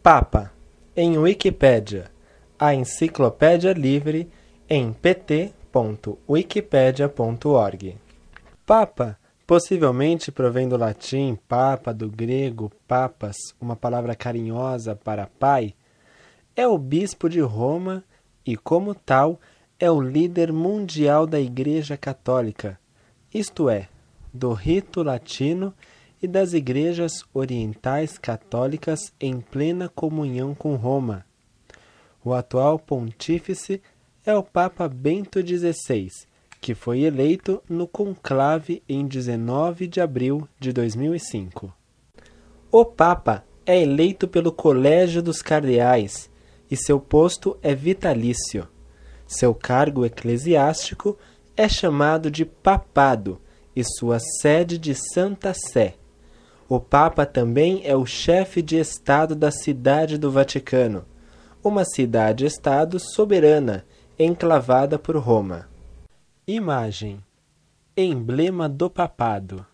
Papa, em Wikipédia, a enciclopédia livre em pt.wikipedia.org. Papa, possivelmente provém do latim papa, do grego papas, uma palavra carinhosa para pai, é o bispo de Roma e, como tal, é o líder mundial da Igreja Católica, isto é, do rito latino e das igrejas orientais católicas em plena comunhão com Roma. O atual pontífice é o Papa Bento XVI, que foi eleito no conclave em 19 de abril de 2005. O Papa é eleito pelo Colégio dos Cardeais e seu posto é vitalício. Seu cargo eclesiástico é chamado de papado e sua sede de Santa Sé. O Papa também é o chefe de Estado da Cidade do Vaticano, uma cidade-estado soberana, enclavada por Roma. Imagem. Emblema do Papado.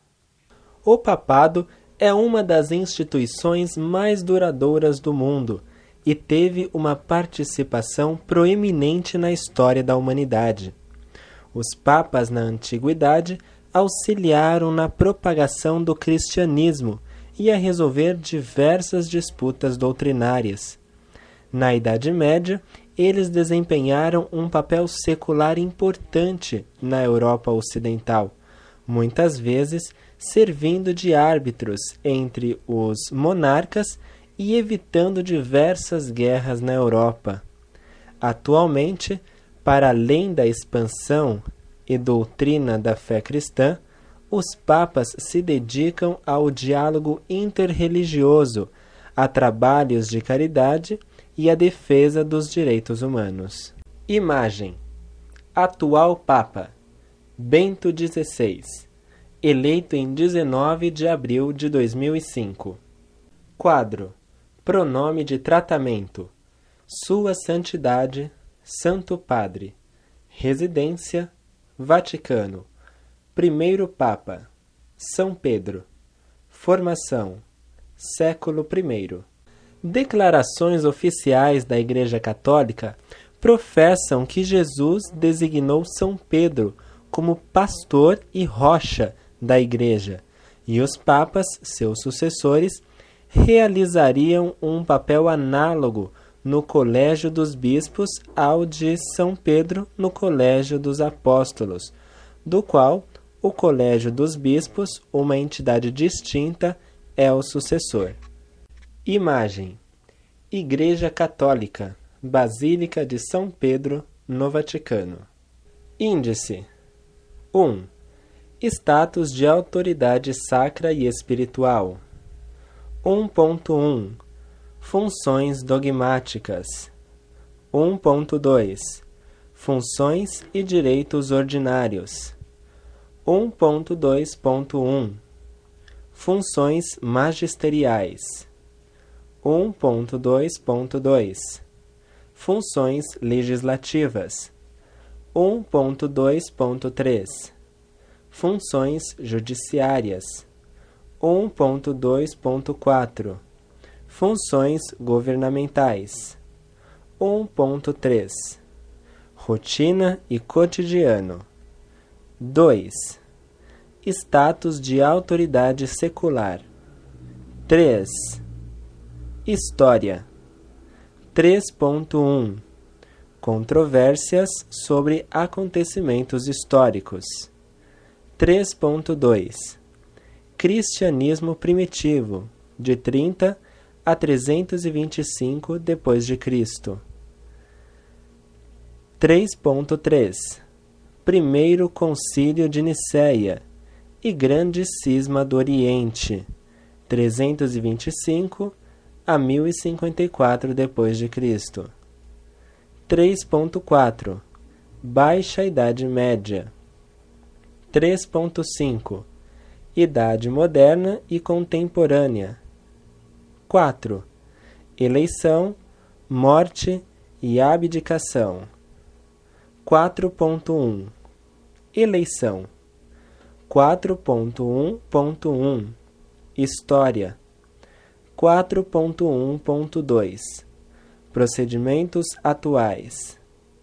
O Papado é uma das instituições mais duradouras do mundo e teve uma participação proeminente na história da humanidade. Os papas na antiguidade auxiliaram na propagação do cristianismo e a resolver diversas disputas doutrinárias. Na Idade Média, eles desempenharam um papel secular importante na Europa Ocidental, muitas vezes servindo de árbitros entre os monarcas e evitando diversas guerras na Europa. Atualmente, para além da expansão e doutrina da fé cristã, os papas se dedicam ao diálogo interreligioso, a trabalhos de caridade e à defesa dos direitos humanos. Imagem. Atual Papa, Bento XVI, eleito em 19 de abril de 2005. Quadro. Pronome de tratamento. Sua Santidade, Santo Padre. Residência, Vaticano. Primeiro Papa, São Pedro. Formação, século I. Declarações oficiais da Igreja Católica professam que Jesus designou São Pedro como pastor e rocha da Igreja, e os papas, seus sucessores, realizariam um papel análogo no Colégio dos Bispos ao de São Pedro no Colégio dos Apóstolos, do qual o Colégio dos Bispos, uma entidade distinta, é o sucessor. Imagem. Igreja Católica, Basílica de São Pedro, no Vaticano. Índice. 1. Status de autoridade sacra e espiritual. 1.1. Funções dogmáticas. 1.2. Funções e direitos ordinários. 1.2.1. Funções magisteriais. 1.2.2. Funções legislativas. 1.2.3. Funções judiciárias. 1.2.4. Funções governamentais. 1.3. Rotina e cotidiano. 2. Status de autoridade secular. 3. História. 3.1. Controvérsias sobre acontecimentos históricos. 3.2. Cristianismo primitivo, de 30 a 325 d.C. 3.3. Primeiro Concílio de Nicéia e Grande Cisma do Oriente, 325 a 1054 d.C. 3.4. Baixa Idade Média. 3.5. Idade Moderna e Contemporânea. 4. Eleição, morte e abdicação. 4.1. Eleição. 4.1.1. História. 4.1.2 Procedimentos atuais.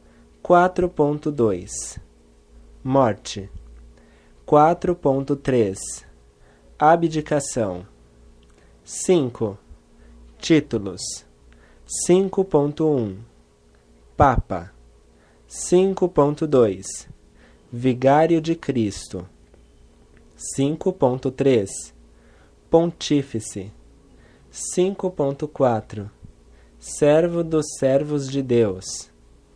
4.2 Morte. 4.3 Abdicação. 5. Títulos. 5.1 Papa. 5.2 Vigário de Cristo. 5.3 Pontífice. 5.4 Servo dos servos de Deus.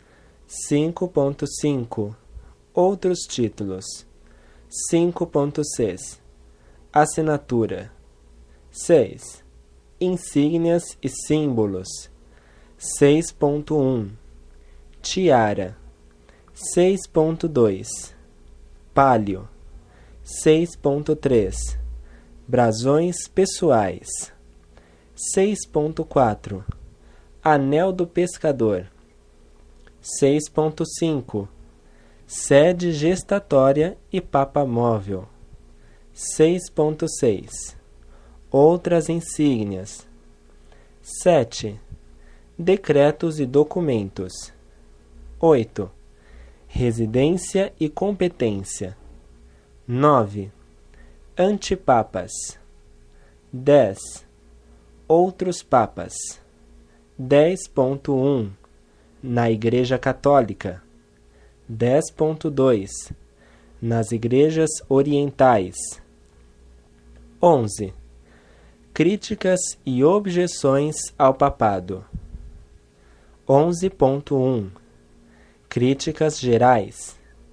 5.5 Outros títulos. 5.6 Assinatura. 6. Insígnias e símbolos. 6.1 Tiara. 6.2 Pálio. 6.3 Brasões pessoais. 6.4 Anel do pescador. 6.5 Sede gestatória e papa móvel. 6.6 Outras insígnias. 7. Decretos e documentos. 8. Residência e competência. 9. Antipapas. 10. Outros papas. 10.1 Na Igreja Católica. 10.2 Nas Igrejas Orientais. 11. Críticas e objeções ao papado. 11.1 Críticas gerais.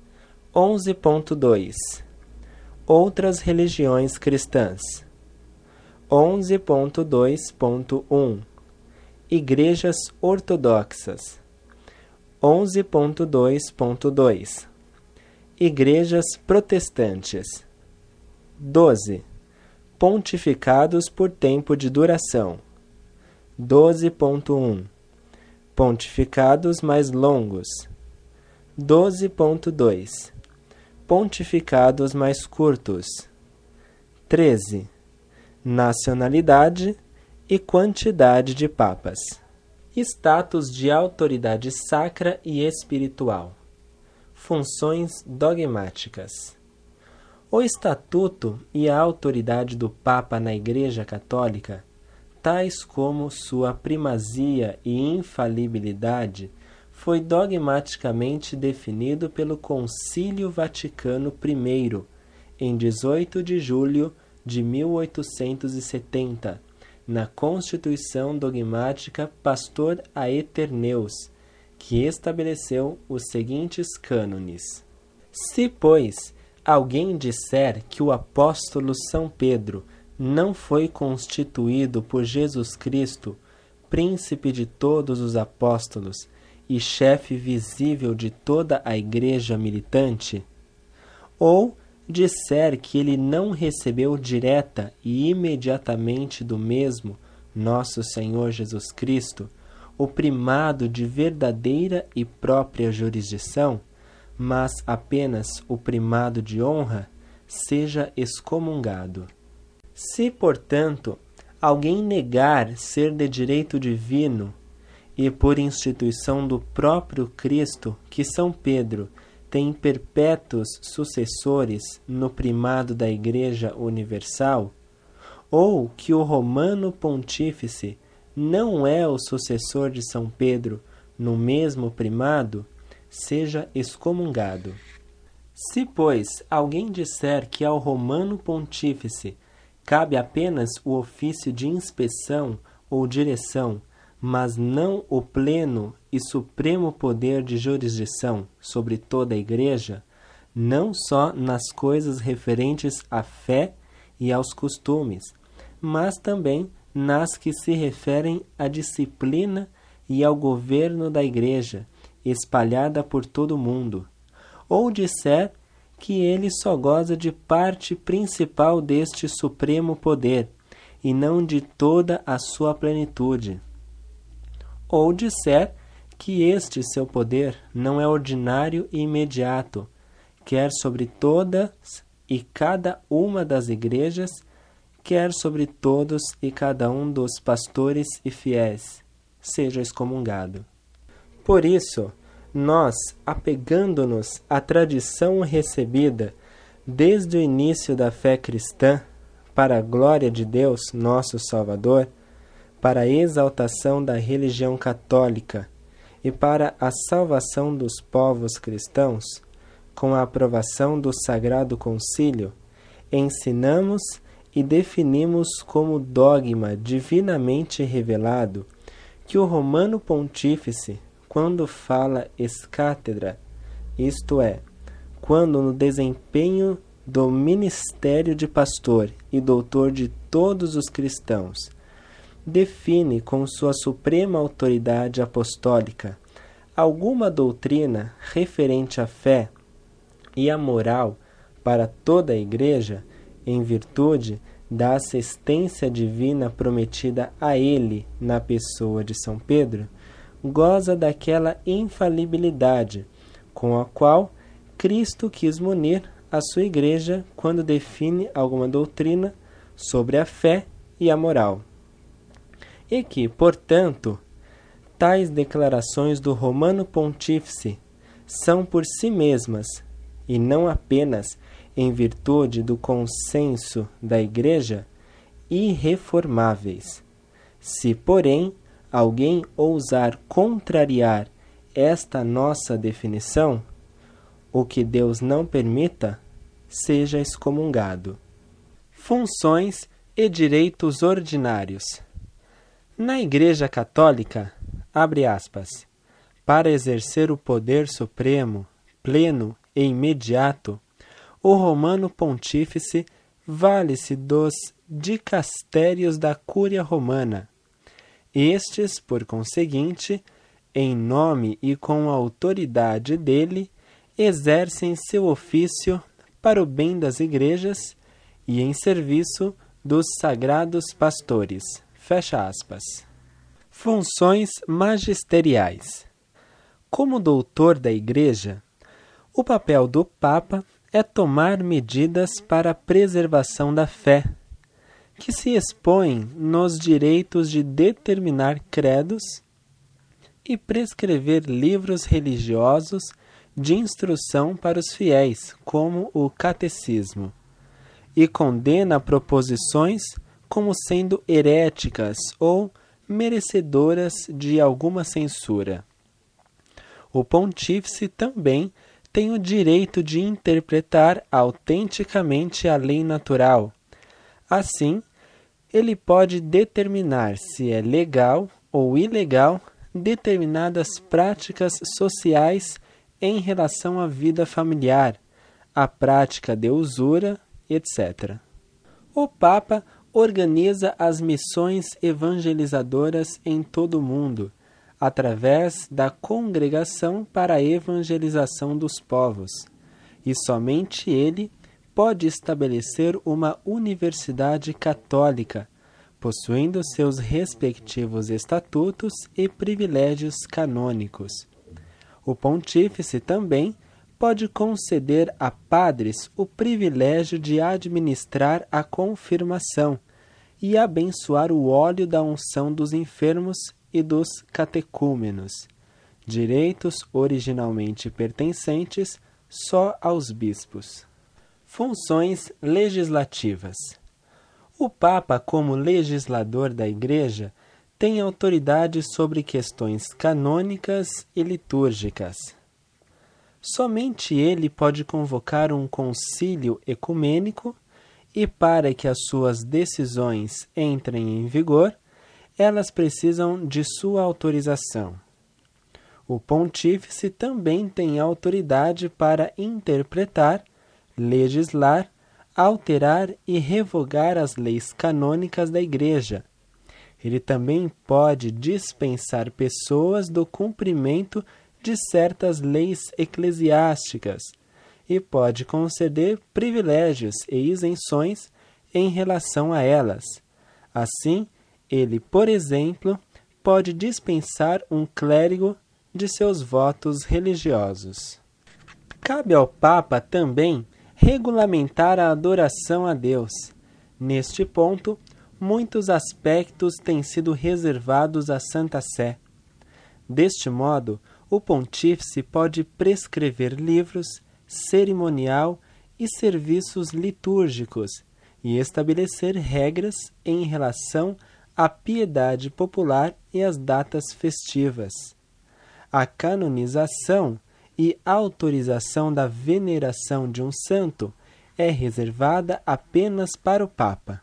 11.2 Outras religiões cristãs. 11.2.1 Igrejas ortodoxas. 11.2.2 Igrejas protestantes. 12. Pontificados por tempo de duração. 12.1 Pontificados mais longos. 12.2 Pontificados mais curtos. 13. Nacionalidade e quantidade de papas. Status de autoridade sacra e espiritual. Funções dogmáticas. O estatuto e a autoridade do Papa na Igreja Católica, tais como sua primazia e infalibilidade, foi dogmaticamente definido pelo Concílio Vaticano I, em 18 de julho de 1870, na Constituição Dogmática Pastor Aeterneus, que estabeleceu os seguintes cânones. Se, pois, alguém disser que o apóstolo São Pedro não foi constituído por Jesus Cristo, príncipe de todos os apóstolos e chefe visível de toda a igreja militante, ou disser que ele não recebeu direta e imediatamente do mesmo, nosso Senhor Jesus Cristo, o primado de verdadeira e própria jurisdição, mas apenas o primado de honra, seja excomungado. Se, portanto, alguém negar ser de direito divino e por instituição do próprio Cristo que São Pedro tem perpétuos sucessores no primado da Igreja Universal, ou que o Romano Pontífice não é o sucessor de São Pedro no mesmo primado, seja excomungado. Se, pois, alguém disser que ao Romano Pontífice cabe apenas o ofício de inspeção ou direção, mas não o pleno e supremo poder de jurisdição sobre toda a Igreja, não só nas coisas referentes à fé e aos costumes, mas também nas que se referem à disciplina e ao governo da Igreja, espalhada por todo o mundo, ou disser que ele só goza de parte principal deste supremo poder, e não de toda a sua plenitude, ou disser que este seu poder não é ordinário e imediato, quer sobre todas e cada uma das igrejas, quer sobre todos e cada um dos pastores e fiéis seja excomungado. Por isso, nós, apegando-nos à tradição recebida desde o início da fé cristã, para a glória de Deus, nosso Salvador, para a exaltação da religião católica e para a salvação dos povos cristãos, com a aprovação do Sagrado Concílio, ensinamos e definimos como dogma divinamente revelado que o Romano Pontífice, quando fala ex cátedra, isto é, quando no desempenho do ministério de pastor e doutor de todos os cristãos, define com sua suprema autoridade apostólica alguma doutrina referente à fé e à moral para toda a Igreja, em virtude da assistência divina prometida a ele na pessoa de São Pedro, goza daquela infalibilidade com a qual Cristo quis munir a sua Igreja quando define alguma doutrina sobre a fé e a moral. E que, portanto, tais declarações do Romano Pontífice são por si mesmas, e não apenas em virtude do consenso da Igreja, irreformáveis. Se, porém, alguém ousar contrariar esta nossa definição, o que Deus não permita, seja excomungado. Funções e direitos ordinários. Na Igreja Católica, abre aspas, para exercer o poder supremo, pleno e imediato, o Romano Pontífice vale-se dos dicastérios da Cúria Romana. Estes, por conseguinte, em nome e com a autoridade dele, exercem seu ofício para o bem das igrejas e em serviço dos sagrados pastores. Fecha aspas. Funções magisteriais. Como doutor da Igreja, o papel do Papa é tomar medidas para a preservação da fé, que se expõem nos direitos de determinar credos e prescrever livros religiosos de instrução para os fiéis, como o catecismo, e condena proposições como sendo heréticas ou merecedoras de alguma censura. O pontífice também tem o direito de interpretar autenticamente a lei natural. Assim, ele pode determinar se é legal ou ilegal determinadas práticas sociais em relação à vida familiar, à prática de usura, etc. O Papa organiza as missões evangelizadoras em todo o mundo, através da Congregação para a Evangelização dos Povos, e somente ele pode estabelecer uma universidade católica, possuindo seus respectivos estatutos e privilégios canônicos. O pontífice também pode conceder a padres o privilégio de administrar a confirmação e abençoar o óleo da unção dos enfermos e dos catecúmenos, direitos originalmente pertencentes só aos bispos. Funções legislativas. O Papa, como legislador da Igreja, tem autoridade sobre questões canônicas e litúrgicas. Somente ele pode convocar um concílio ecumênico e, para que as suas decisões entrem em vigor, elas precisam de sua autorização. O pontífice também tem autoridade para interpretar, legislar, alterar e revogar as leis canônicas da Igreja. Ele também pode dispensar pessoas do cumprimento de certas leis eclesiásticas e pode conceder privilégios e isenções em relação a elas. Assim, ele, por exemplo, pode dispensar um clérigo de seus votos religiosos. Cabe ao Papa também regulamentar a adoração a Deus, Neste ponto, muitos aspectos têm sido reservados à Santa Sé. Deste modo, o pontífice pode prescrever livros, cerimonial e serviços litúrgicos e estabelecer regras em relação à piedade popular e às datas festivas. A canonização e autorização da veneração de um santo é reservada apenas para o Papa.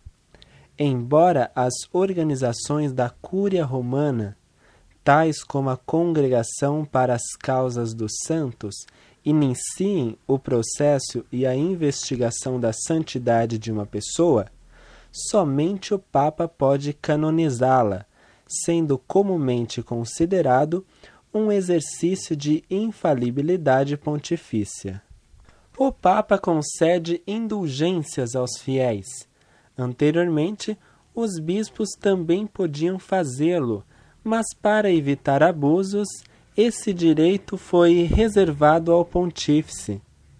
Embora as organizações da Cúria Romana, tais como a Congregação para as Causas dos Santos, iniciem o processo e a investigação da santidade de uma pessoa, somente o Papa pode canonizá-la, sendo comumente considerado um exercício de infalibilidade pontifícia. O Papa concede indulgências aos fiéis. Anteriormente, os bispos também podiam fazê-lo, mas para evitar abusos, esse direito foi reservado ao pontífice.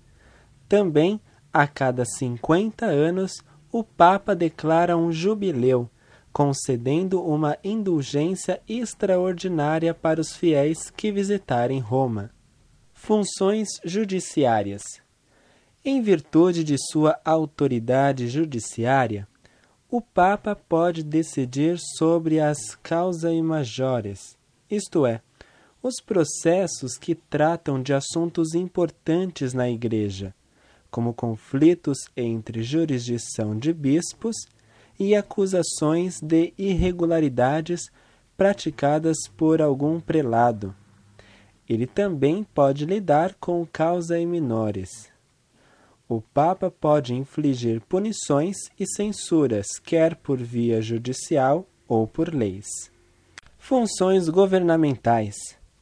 Também, a cada 50 anos, o Papa declara um jubileu, concedendo uma indulgência extraordinária para os fiéis que visitarem Roma. Funções judiciárias. Em virtude de sua autoridade judiciária, o Papa pode decidir sobre as causae majores, isto é, os processos que tratam de assuntos importantes na Igreja, como conflitos entre jurisdição de bispos e acusações de irregularidades praticadas por algum prelado. Ele também pode lidar com causae minores. O Papa pode infligir punições e censuras, quer por via judicial ou por leis. Funções governamentais.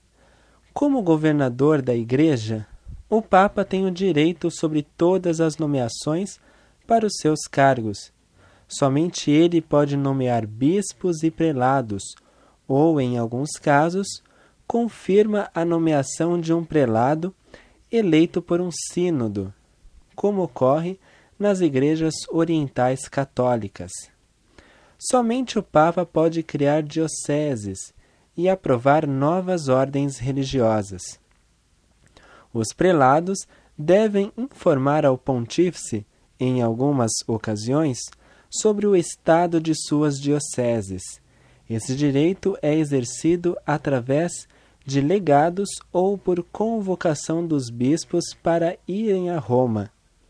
Como governador da Igreja, o Papa tem o direito sobre todas as nomeações para os seus cargos. Somente ele pode nomear bispos e prelados, ou, em alguns casos, confirma a nomeação de um prelado eleito por um sínodo, como ocorre nas igrejas orientais católicas. Somente o Papa pode criar dioceses e aprovar novas ordens religiosas. Os prelados devem informar ao pontífice, em algumas ocasiões, sobre o estado de suas dioceses. Esse direito é exercido através de legados ou por convocação dos bispos para irem a Roma.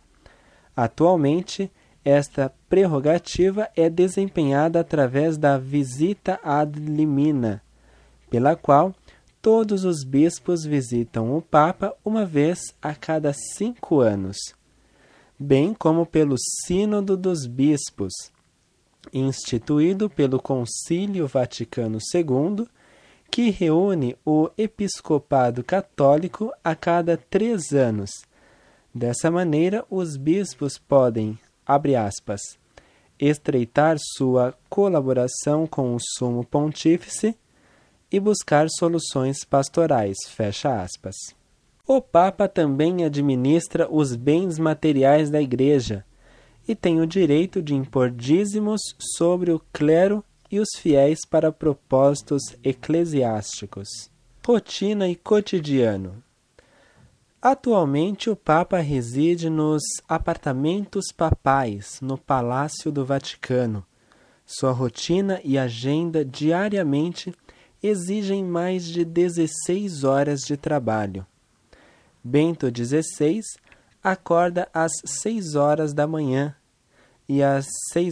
Atualmente, esta prerrogativa é desempenhada através da visita ad limina, pela qual todos os bispos visitam o Papa uma vez a cada 5 anos, bem como pelo Sínodo dos Bispos, instituído pelo Concílio Vaticano II, que reúne o episcopado católico a cada 3 anos. Dessa maneira, os bispos podem, abre aspas, estreitar sua colaboração com o Sumo Pontífice e buscar soluções pastorais, fecha aspas. O Papa também administra os bens materiais da Igreja e tem o direito de impor dízimos sobre o clero e os fiéis para propósitos eclesiásticos. Rotina e cotidiano. Atualmente, o Papa reside nos apartamentos papais, no Palácio do Vaticano. Sua rotina e agenda diariamente exigem mais de 16 horas de trabalho. Bento XVI acorda às 6 horas da manhã e às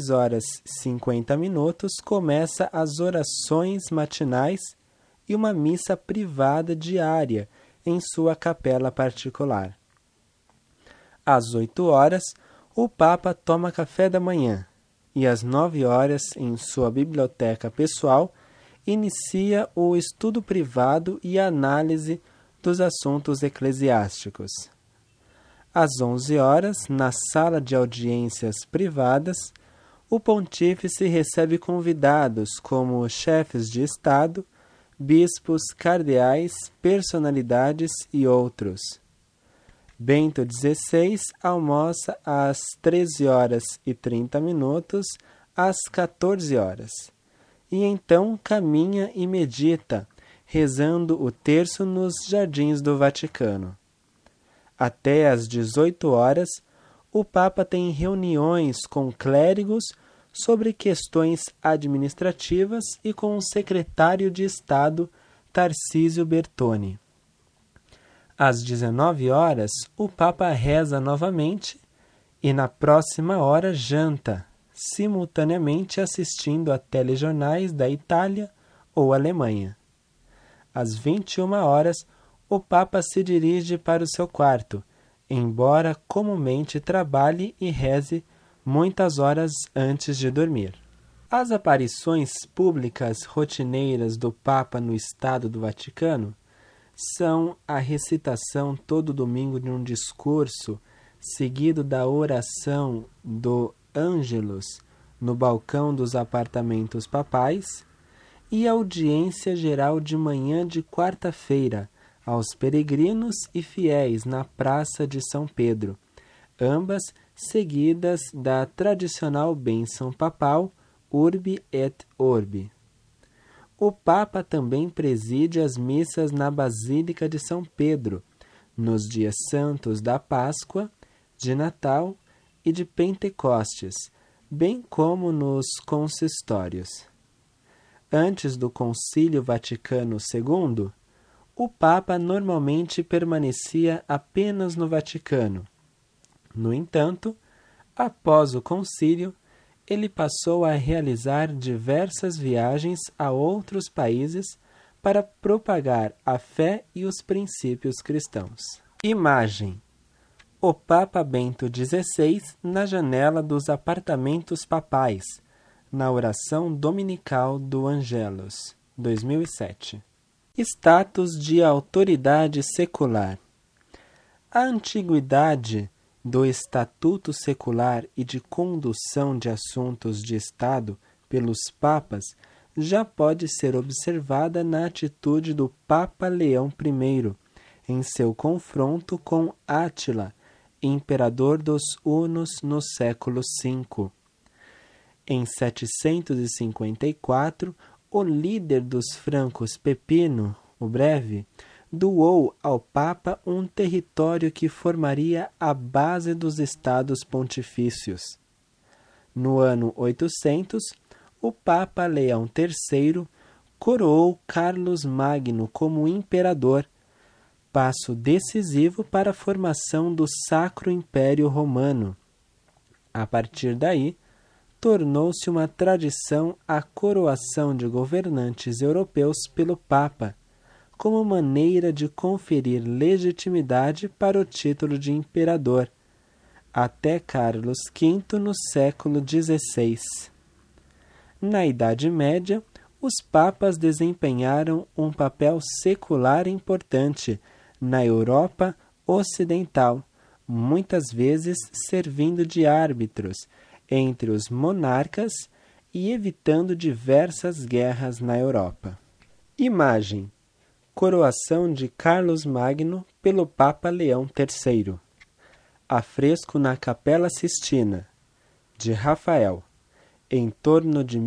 6h50 começa as orações matinais e uma missa privada diária em sua capela particular. Às 8 horas, o Papa toma café da manhã e às 9 horas, em sua biblioteca pessoal, inicia o estudo privado e a análise dos assuntos eclesiásticos. Às 11 horas, na sala de audiências privadas, o pontífice recebe convidados como chefes de Estado, bispos, cardeais, personalidades e outros. Bento XVI almoça às 13h30, às 14h. E então caminha e medita, rezando o terço nos jardins do Vaticano. Até às 18h, o Papa tem reuniões com clérigos sobre questões administrativas e com o secretário de Estado, Tarcísio Bertone. Às 19h, o Papa reza novamente e na próxima hora janta, simultaneamente assistindo a telejornais da Itália ou Alemanha. Às 21h, o Papa se dirige para o seu quarto, embora comumente trabalhe e reze muitas horas antes de dormir. As aparições públicas rotineiras do Papa no Estado do Vaticano são a recitação todo domingo de um discurso, seguido da oração do Ângelus no balcão dos apartamentos papais, e a audiência geral de manhã de quarta-feira aos peregrinos e fiéis na Praça de São Pedro, ambas seguidas da tradicional bênção papal Urbi et Orbi. O Papa também preside as missas na Basílica de São Pedro, nos dias santos da Páscoa, de Natal e de Pentecostes, bem como nos consistórios. Antes do Concílio Vaticano II, o Papa normalmente permanecia apenas no Vaticano. No entanto, após o concílio, ele passou a realizar diversas viagens a outros países para propagar a fé e os princípios cristãos. Imagem: o Papa Bento XVI na janela dos apartamentos papais, na oração dominical do Angelus, 2007. Status de autoridade secular. A antiguidade do estatuto secular e de condução de assuntos de Estado pelos papas já pode ser observada na atitude do Papa Leão I, em seu confronto com Átila, imperador dos hunos no século V. Em 754, o líder dos francos, Pepino, o Breve, doou ao Papa um território que formaria a base dos estados pontifícios. No ano 800, o Papa Leão III coroou Carlos Magno como imperador, passo decisivo para a formação do Sacro Império Romano. A partir daí, tornou-se uma tradição a coroação de governantes europeus pelo Papa, como maneira de conferir legitimidade para o título de imperador, até Carlos V no século XVI. Na Idade Média, os papas desempenharam um papel secular importante na Europa ocidental, muitas vezes servindo de árbitros entre os monarcas e evitando diversas guerras na Europa. Imagem: coroação de Carlos Magno pelo Papa Leão III. Afresco na Capela Sistina, de Rafael, em torno de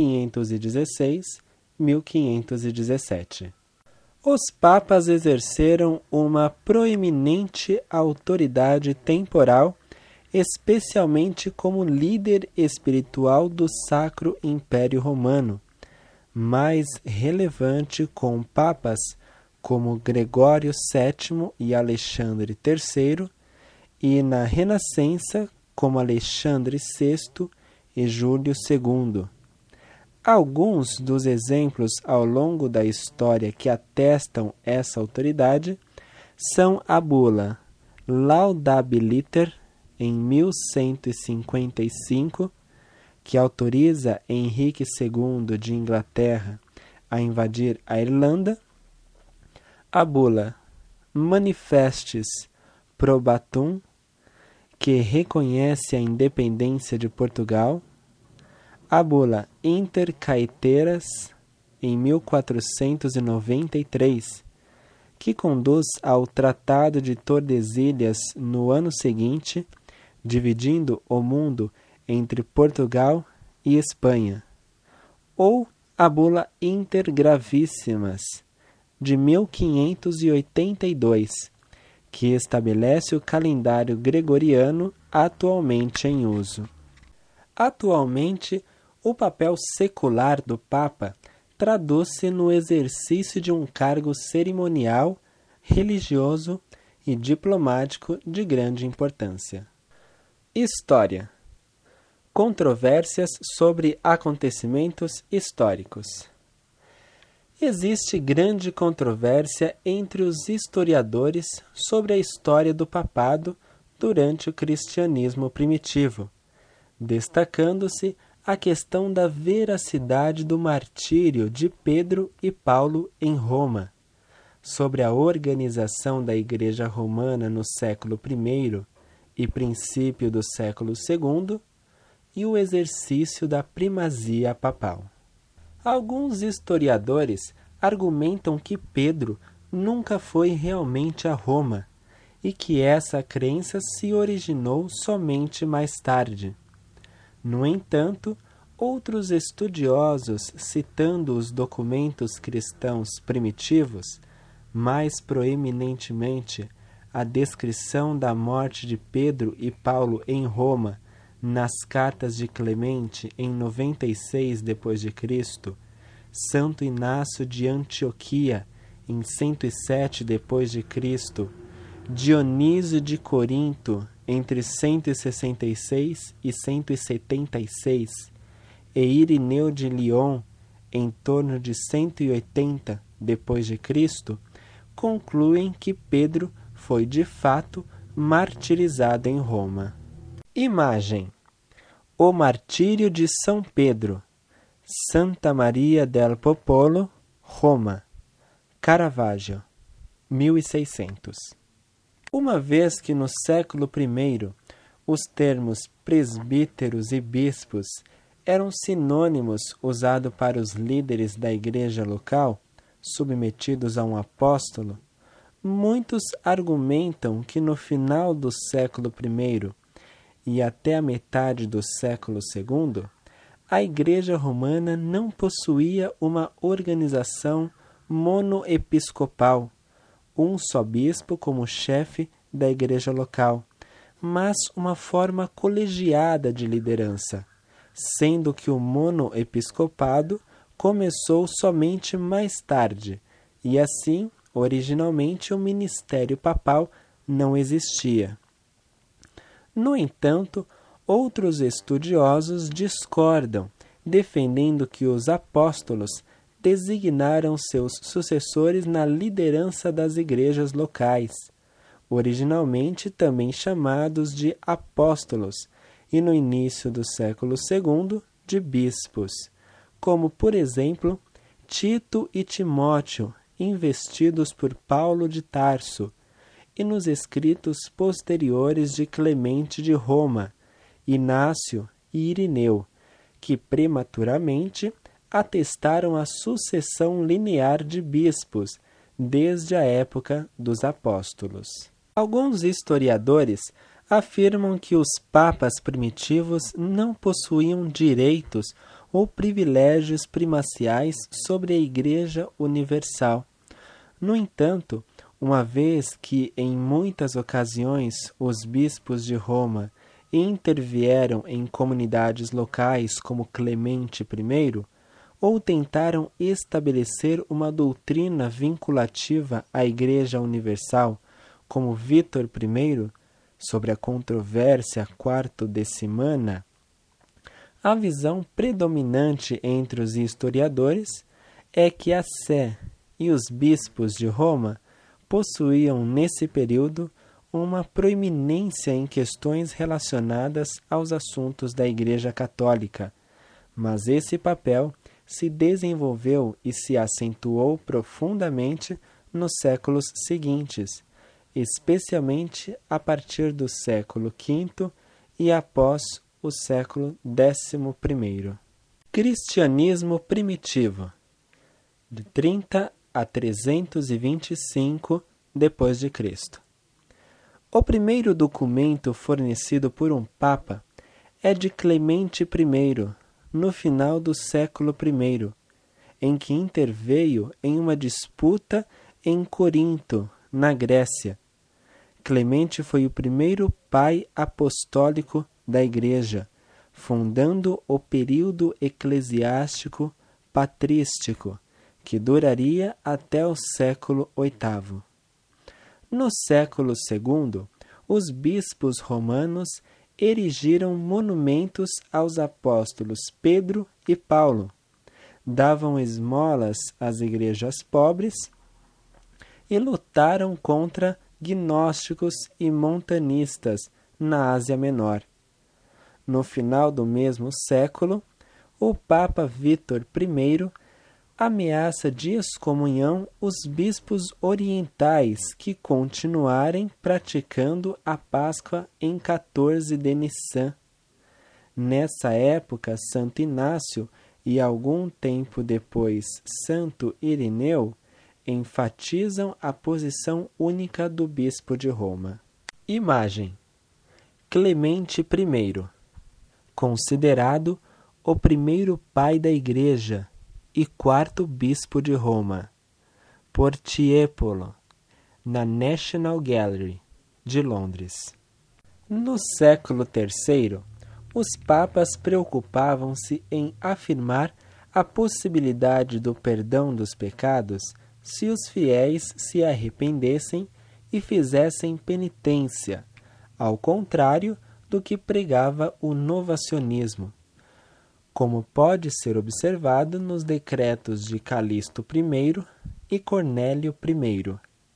1516-1517. Os papas exerceram uma proeminente autoridade temporal, especialmente como líder espiritual do Sacro Império Romano, mais relevante com papas como Gregório VII e Alexandre III, e na Renascença como Alexandre VI e Júlio II. Alguns dos exemplos ao longo da história que atestam essa autoridade são a bula Laudabiliter, em 1155, que autoriza Henrique II de Inglaterra a invadir a Irlanda, a bula Manifestis Probatum, que reconhece a independência de Portugal, a bula Inter Caeteras, em 1493, que conduz ao Tratado de Tordesilhas no ano seguinte, dividindo o mundo entre Portugal e Espanha, ou a Bula Intergravíssimas, de 1582, que estabelece o calendário gregoriano atualmente em uso. Atualmente, o papel secular do Papa traduz-se no exercício de um cargo cerimonial, religioso e diplomático de grande importância. História. Controvérsias sobre acontecimentos históricos. Existe grande controvérsia entre os historiadores sobre a história do papado durante o cristianismo primitivo, destacando-se a questão da veracidade do martírio de Pedro e Paulo em Roma, sobre a organização da Igreja Romana no século I e princípio do século II, e o exercício da primazia papal. Alguns historiadores argumentam que Pedro nunca foi realmente a Roma e que essa crença se originou somente mais tarde. No entanto, outros estudiosos, citando os documentos cristãos primitivos, mais proeminentemente a descrição da morte de Pedro e Paulo em Roma nas cartas de Clemente em 96 d.C., Santo Inácio de Antioquia em 107 d.C., Dionísio de Corinto entre 166 e 176, e Irineu de Lyon em torno de 180 d.C., concluem que Pedro foi de fato martirizado em Roma. Imagem: o martírio de São Pedro, Santa Maria del Popolo, Roma, Caravaggio, 1600. Uma vez que no século I os termos presbíteros e bispos eram sinônimos usados para os líderes da igreja local, submetidos a um apóstolo, muitos argumentam que no final do século I e até a metade do século II, a Igreja Romana não possuía uma organização monoepiscopal, um só bispo como chefe da igreja local, mas uma forma colegiada de liderança, sendo que o monoepiscopado começou somente mais tarde, e assim, originalmente, o ministério papal não existia. No entanto, outros estudiosos discordam, defendendo que os apóstolos designaram seus sucessores na liderança das igrejas locais, originalmente também chamados de apóstolos, e no início do século II de bispos, como, por exemplo, Tito e Timóteo, investidos por Paulo de Tarso, e nos escritos posteriores de Clemente de Roma, Inácio e Irineu, que prematuramente atestaram a sucessão linear de bispos desde a época dos apóstolos. Alguns historiadores afirmam que os papas primitivos não possuíam direitos ou privilégios primaciais sobre a Igreja Universal. No entanto, uma vez que em muitas ocasiões os bispos de Roma intervieram em comunidades locais como Clemente I, ou tentaram estabelecer uma doutrina vinculativa à Igreja Universal, como Vítor I, sobre a controvérsia quartodecimana, a visão predominante entre os historiadores é que a Sé e os bispos de Roma possuíam nesse período uma proeminência em questões relacionadas aos assuntos da Igreja Católica, mas esse papel se desenvolveu e se acentuou profundamente nos séculos seguintes, especialmente a partir do século V e após o século XI. Cristianismo primitivo, de 30 a 325 d.C. O primeiro documento fornecido por um papa é de Clemente I, no final do século I, em que interveio em uma disputa em Corinto, na Grécia. Clemente foi o primeiro pai apostólico da Igreja, fundando o período eclesiástico patrístico, que duraria até o século VIII. No século II, os bispos romanos erigiram monumentos aos apóstolos Pedro e Paulo, davam esmolas às igrejas pobres e lutaram contra gnósticos e montanistas na Ásia Menor. No final do mesmo século, o Papa Vítor I ameaça de excomunhão os bispos orientais que continuarem praticando a Páscoa em 14 de Nissan. Nessa época, Santo Inácio e algum tempo depois Santo Irineu enfatizam a posição única do bispo de Roma. Imagem: Clemente I, considerado o primeiro pai da Igreja e quarto bispo de Roma, por Tiepolo, na National Gallery de Londres. No século III, os papas preocupavam-se em afirmar a possibilidade do perdão dos pecados se os fiéis se arrependessem e fizessem penitência, ao contrário do que pregava o novacionismo, como pode ser observado nos decretos de Calixto I e Cornélio I.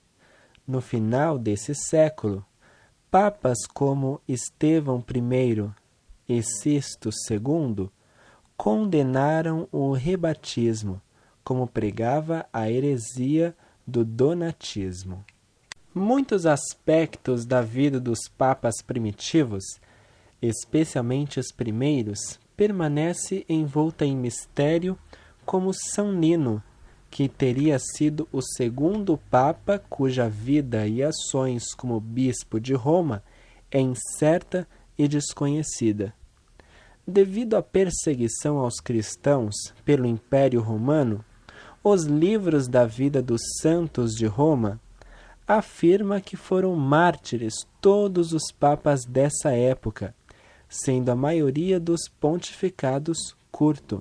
No final desse século, papas como Estevão I e Sisto II condenaram o rebatismo, como pregava a heresia do donatismo. Muitos aspectos da vida dos papas primitivos, especialmente os primeiros, permanece envolta em mistério, como São Nino, que teria sido o segundo papa cuja vida e ações como bispo de Roma é incerta e desconhecida. Devido à perseguição aos cristãos pelo Império Romano, os livros da vida dos santos de Roma afirma que foram mártires todos os papas dessa época, sendo a maioria dos pontificados curto.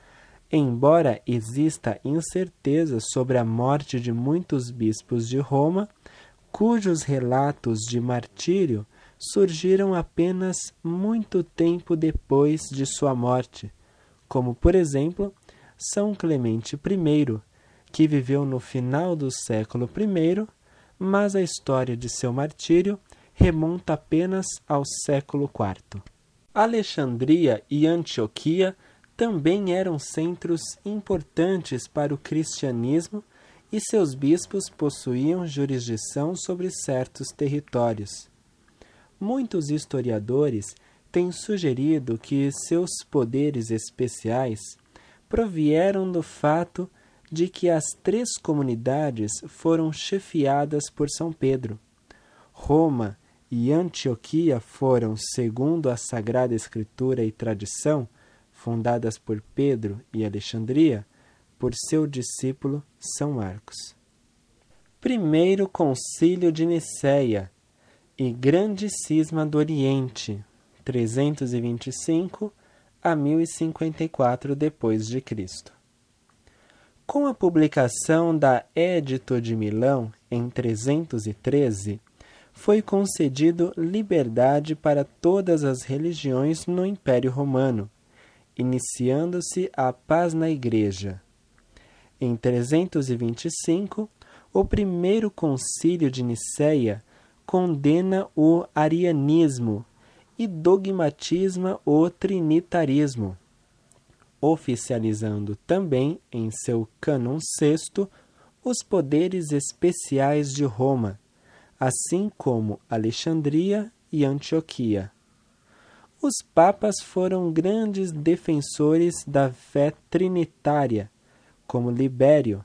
Embora exista incerteza sobre a morte de muitos bispos de Roma, cujos relatos de martírio surgiram apenas muito tempo depois de sua morte, como, por exemplo, São Clemente I, que viveu no final do século I, mas a história de seu martírio remonta apenas ao século IV. Alexandria e Antioquia também eram centros importantes para o cristianismo e seus bispos possuíam jurisdição sobre certos territórios. Muitos historiadores têm sugerido que seus poderes especiais provieram do fato de que as 3 comunidades foram chefiadas por São Pedro. Roma e Antioquia foram, segundo a Sagrada Escritura e tradição, fundadas por Pedro, e Alexandria por seu discípulo São Marcos. Primeiro Concílio de Nicéia e Grande Cisma do Oriente, 325 a 1054 d.C. Com a publicação da Édito de Milão em 313, foi concedido liberdade para todas as religiões no Império Romano, iniciando-se a paz na Igreja. Em 325, o primeiro concílio de Nicéia condena o arianismo e dogmatiza o trinitarismo, oficializando também em seu cânon sexto os poderes especiais de Roma, assim como Alexandria e Antioquia. Os papas foram grandes defensores da fé trinitária, como Libério,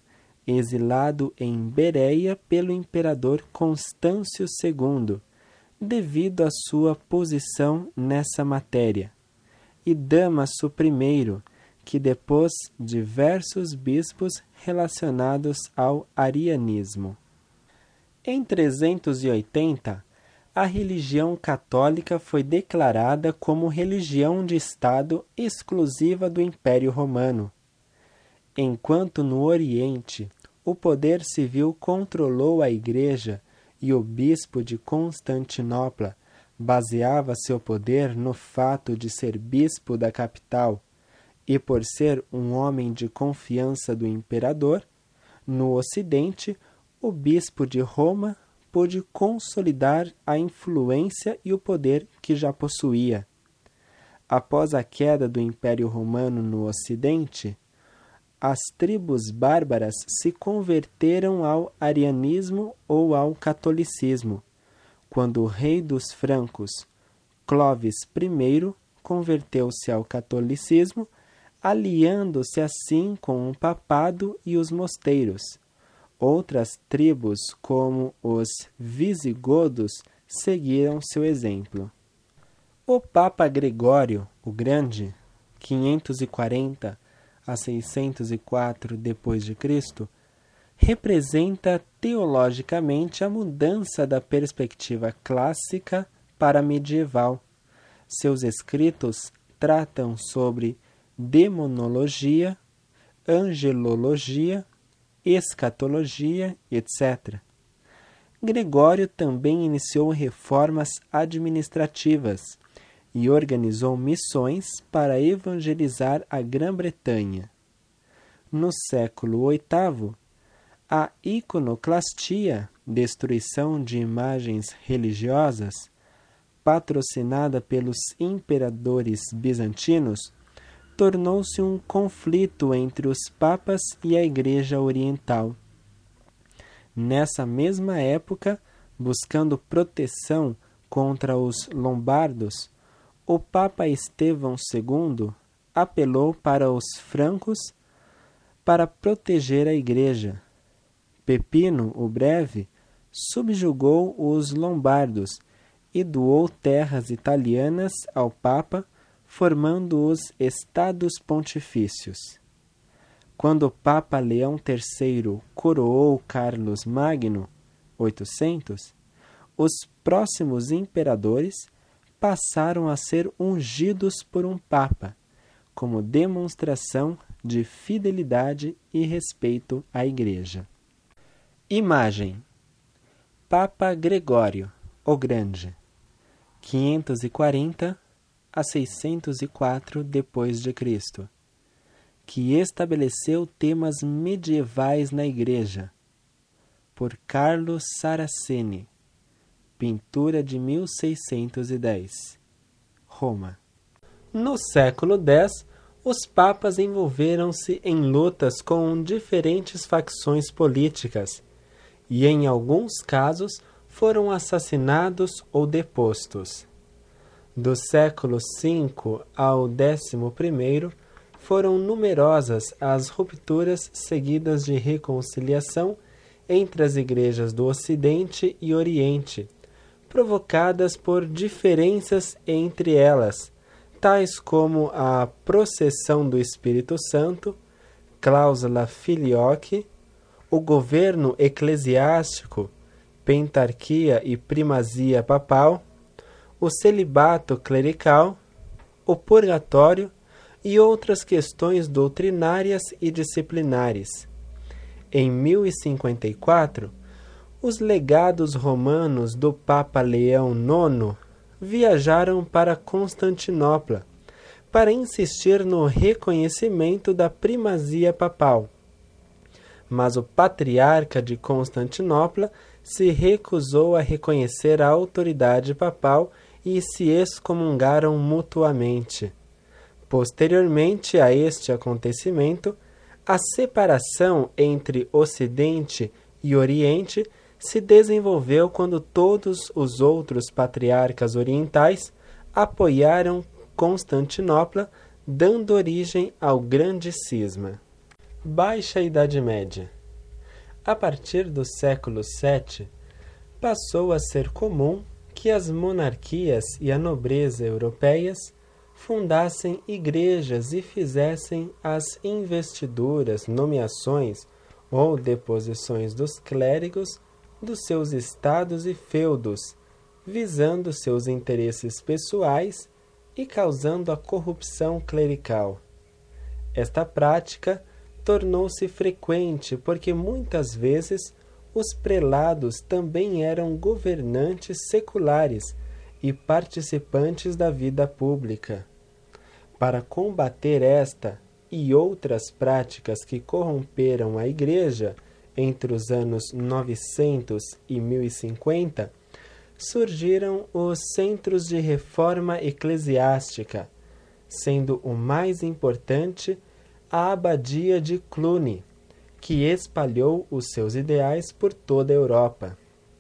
exilado em Bereia pelo imperador Constâncio II, devido à sua posição nessa matéria, e Damaso I, que depôs diversos bispos relacionados ao arianismo. Em 380, a religião católica foi declarada como religião de Estado exclusiva do Império Romano. Enquanto no Oriente o poder civil controlou a Igreja e o bispo de Constantinopla baseava seu poder no fato de ser bispo da capital e por ser um homem de confiança do imperador, no Ocidente, o bispo de Roma pôde consolidar a influência e o poder que já possuía. Após a queda do Império Romano no Ocidente, as tribos bárbaras se converteram ao arianismo ou ao catolicismo, quando o rei dos francos, Clovis I, converteu-se ao catolicismo, aliando-se assim com o papado e os mosteiros. Outras tribos, como os visigodos, seguiram seu exemplo. O Papa Gregório o Grande, 540 a 604 d.C., representa teologicamente a mudança da perspectiva clássica para a medieval. Seus escritos tratam sobre demonologia, angelologia, escatologia, etc. Gregório também iniciou reformas administrativas e organizou missões para evangelizar a Grã-Bretanha. No século VIII, a iconoclastia, destruição de imagens religiosas, patrocinada pelos imperadores bizantinos, tornou-se um conflito entre os papas e a Igreja Oriental. Nessa mesma época, buscando proteção contra os lombardos, o Papa Estevão II apelou para os francos para proteger a Igreja. Pepino o Breve subjugou os lombardos e doou terras italianas ao Papa, formando os Estados Pontifícios. Quando o Papa Leão III coroou Carlos Magno, 800, os próximos imperadores passaram a ser ungidos por um Papa, como demonstração de fidelidade e respeito à Igreja. Imagem: Papa Gregório o Grande, 540 a 604 d.C., que estabeleceu temas medievais na Igreja, por Carlo Saraceni, pintura de 1610, Roma. No século X, os papas envolveram-se em lutas com diferentes facções políticas e, em alguns casos, foram assassinados ou depostos. Do século V ao XI, foram numerosas as rupturas seguidas de reconciliação entre as igrejas do Ocidente e Oriente, provocadas por diferenças entre elas, tais como a processão do Espírito Santo, cláusula filioque, o governo eclesiástico, pentarquia e primazia papal, o celibato clerical, o purgatório e outras questões doutrinárias e disciplinares. Em 1054, os legados romanos do Papa Leão IX viajaram para Constantinopla para insistir no reconhecimento da primazia papal. Mas o patriarca de Constantinopla se recusou a reconhecer a autoridade papal e se excomungaram mutuamente. Posteriormente a este acontecimento, a separação entre Ocidente e Oriente se desenvolveu quando todos os outros patriarcas orientais apoiaram Constantinopla, dando origem ao Grande Cisma. Baixa Idade Média. A partir do século VII, passou a ser comum que as monarquias e a nobreza europeias fundassem igrejas e fizessem as investiduras, nomeações ou deposições dos clérigos dos seus estados e feudos, visando seus interesses pessoais e causando a corrupção clerical. Esta prática tornou-se frequente porque muitas vezes os prelados também eram governantes seculares e participantes da vida pública. Para combater esta e outras práticas que corromperam a Igreja entre os anos 900 e 1050, surgiram os centros de reforma eclesiástica, sendo o mais importante a Abadia de Cluny, que espalhou os seus ideais por toda a Europa.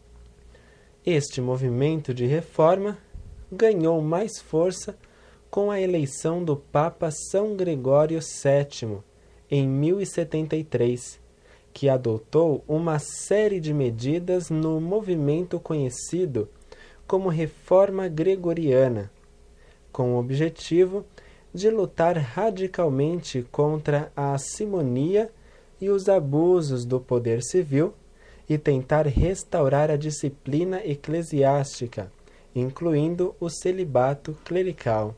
Este movimento de reforma ganhou mais força com a eleição do Papa São Gregório VII, em 1073, que adotou uma série de medidas no movimento conhecido como Reforma Gregoriana, com o objetivo de lutar radicalmente contra a simonia e os abusos do poder civil e tentar restaurar a disciplina eclesiástica, incluindo o celibato clerical.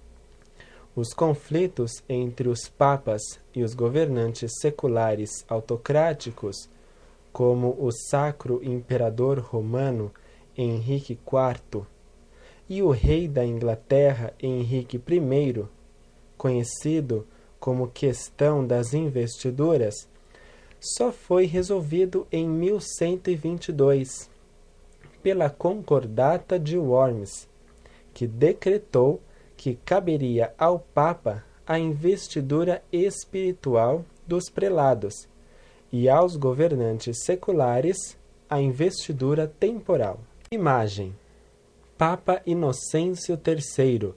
Os conflitos entre os papas e os governantes seculares autocráticos, como o Sacro Imperador Romano Henrique IV e o rei da Inglaterra Henrique I, conhecido como Questão das Investiduras, só foi resolvido em 1122, pela Concordata de Worms, que decretou que caberia ao Papa a investidura espiritual dos prelados e aos governantes seculares a investidura temporal. Imagem: Papa Inocêncio III,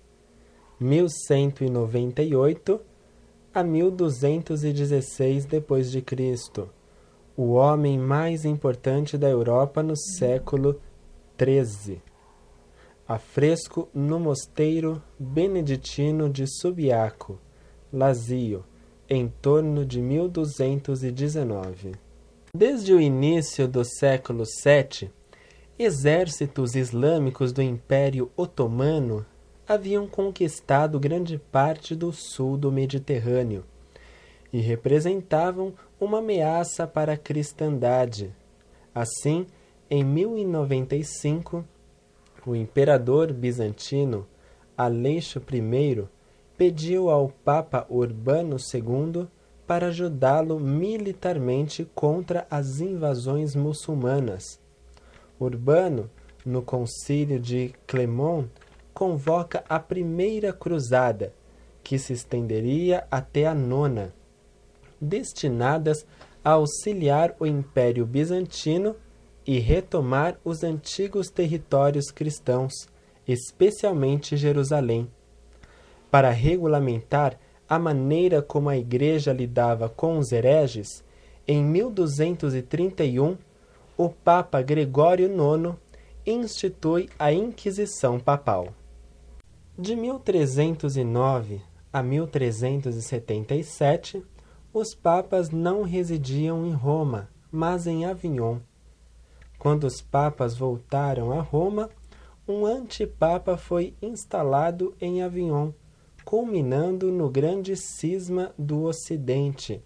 1198 a 1216 d.C., o homem mais importante da Europa no século XIII. Afresco no Mosteiro Beneditino de Subiaco, Lazio, em torno de 1219. Desde o início do século VII, exércitos islâmicos do Império Otomano haviam conquistado grande parte do sul do Mediterrâneo e representavam uma ameaça para a cristandade. Assim, em 1095, o imperador bizantino Aleixo I pediu ao Papa Urbano II para ajudá-lo militarmente contra as invasões muçulmanas. Urbano, no concílio de Clermont, convoca a primeira cruzada, que se estenderia até a nona, destinadas a auxiliar o Império Bizantino e retomar os antigos territórios cristãos, especialmente Jerusalém. Para regulamentar a maneira como a Igreja lidava com os hereges, em 1231, o Papa Gregório IX institui a Inquisição Papal. De 1309 a 1377, os papas não residiam em Roma, mas em Avignon. Quando os papas voltaram a Roma, um antipapa foi instalado em Avignon, culminando no Grande Cisma do Ocidente,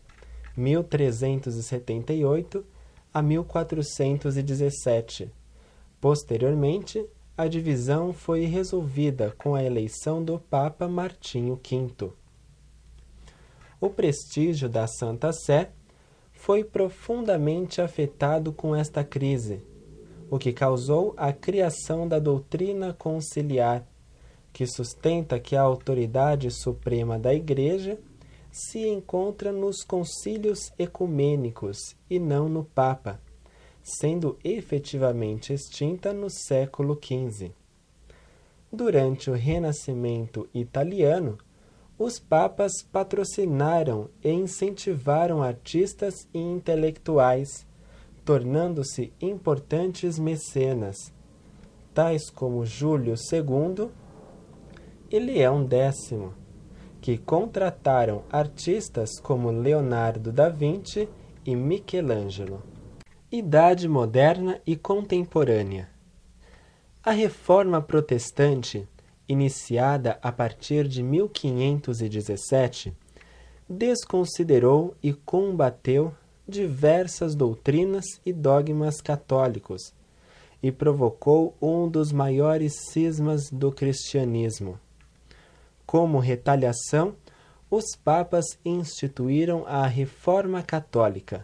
1378 a 1417. Posteriormente, a divisão foi resolvida com a eleição do Papa Martinho V. O prestígio da Santa Sé foi profundamente afetado com esta crise, o que causou a criação da doutrina conciliar, que sustenta que a autoridade suprema da Igreja se encontra nos concílios ecumênicos e não no Papa, sendo efetivamente extinta no século XV. Durante o Renascimento italiano, os papas patrocinaram e incentivaram artistas e intelectuais, tornando-se importantes mecenas, tais como Júlio II e Leão X, que contrataram artistas como Leonardo da Vinci e Michelangelo. Idade Moderna e Contemporânea. A Reforma Protestante, iniciada a partir de 1517, desconsiderou e combateu diversas doutrinas e dogmas católicos e provocou um dos maiores cismas do cristianismo. Como retaliação, os papas instituíram a Reforma Católica,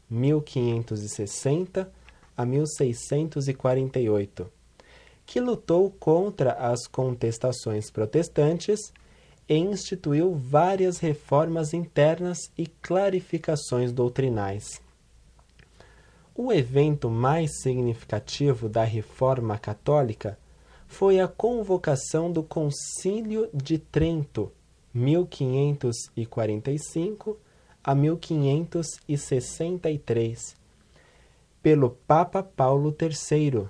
1560 a 1648, que lutou contra as contestações protestantes e instituiu várias reformas internas e clarificações doutrinais. O evento mais significativo da Reforma Católica foi a convocação do Concílio de Trento, 1545 a 1563, pelo Papa Paulo III,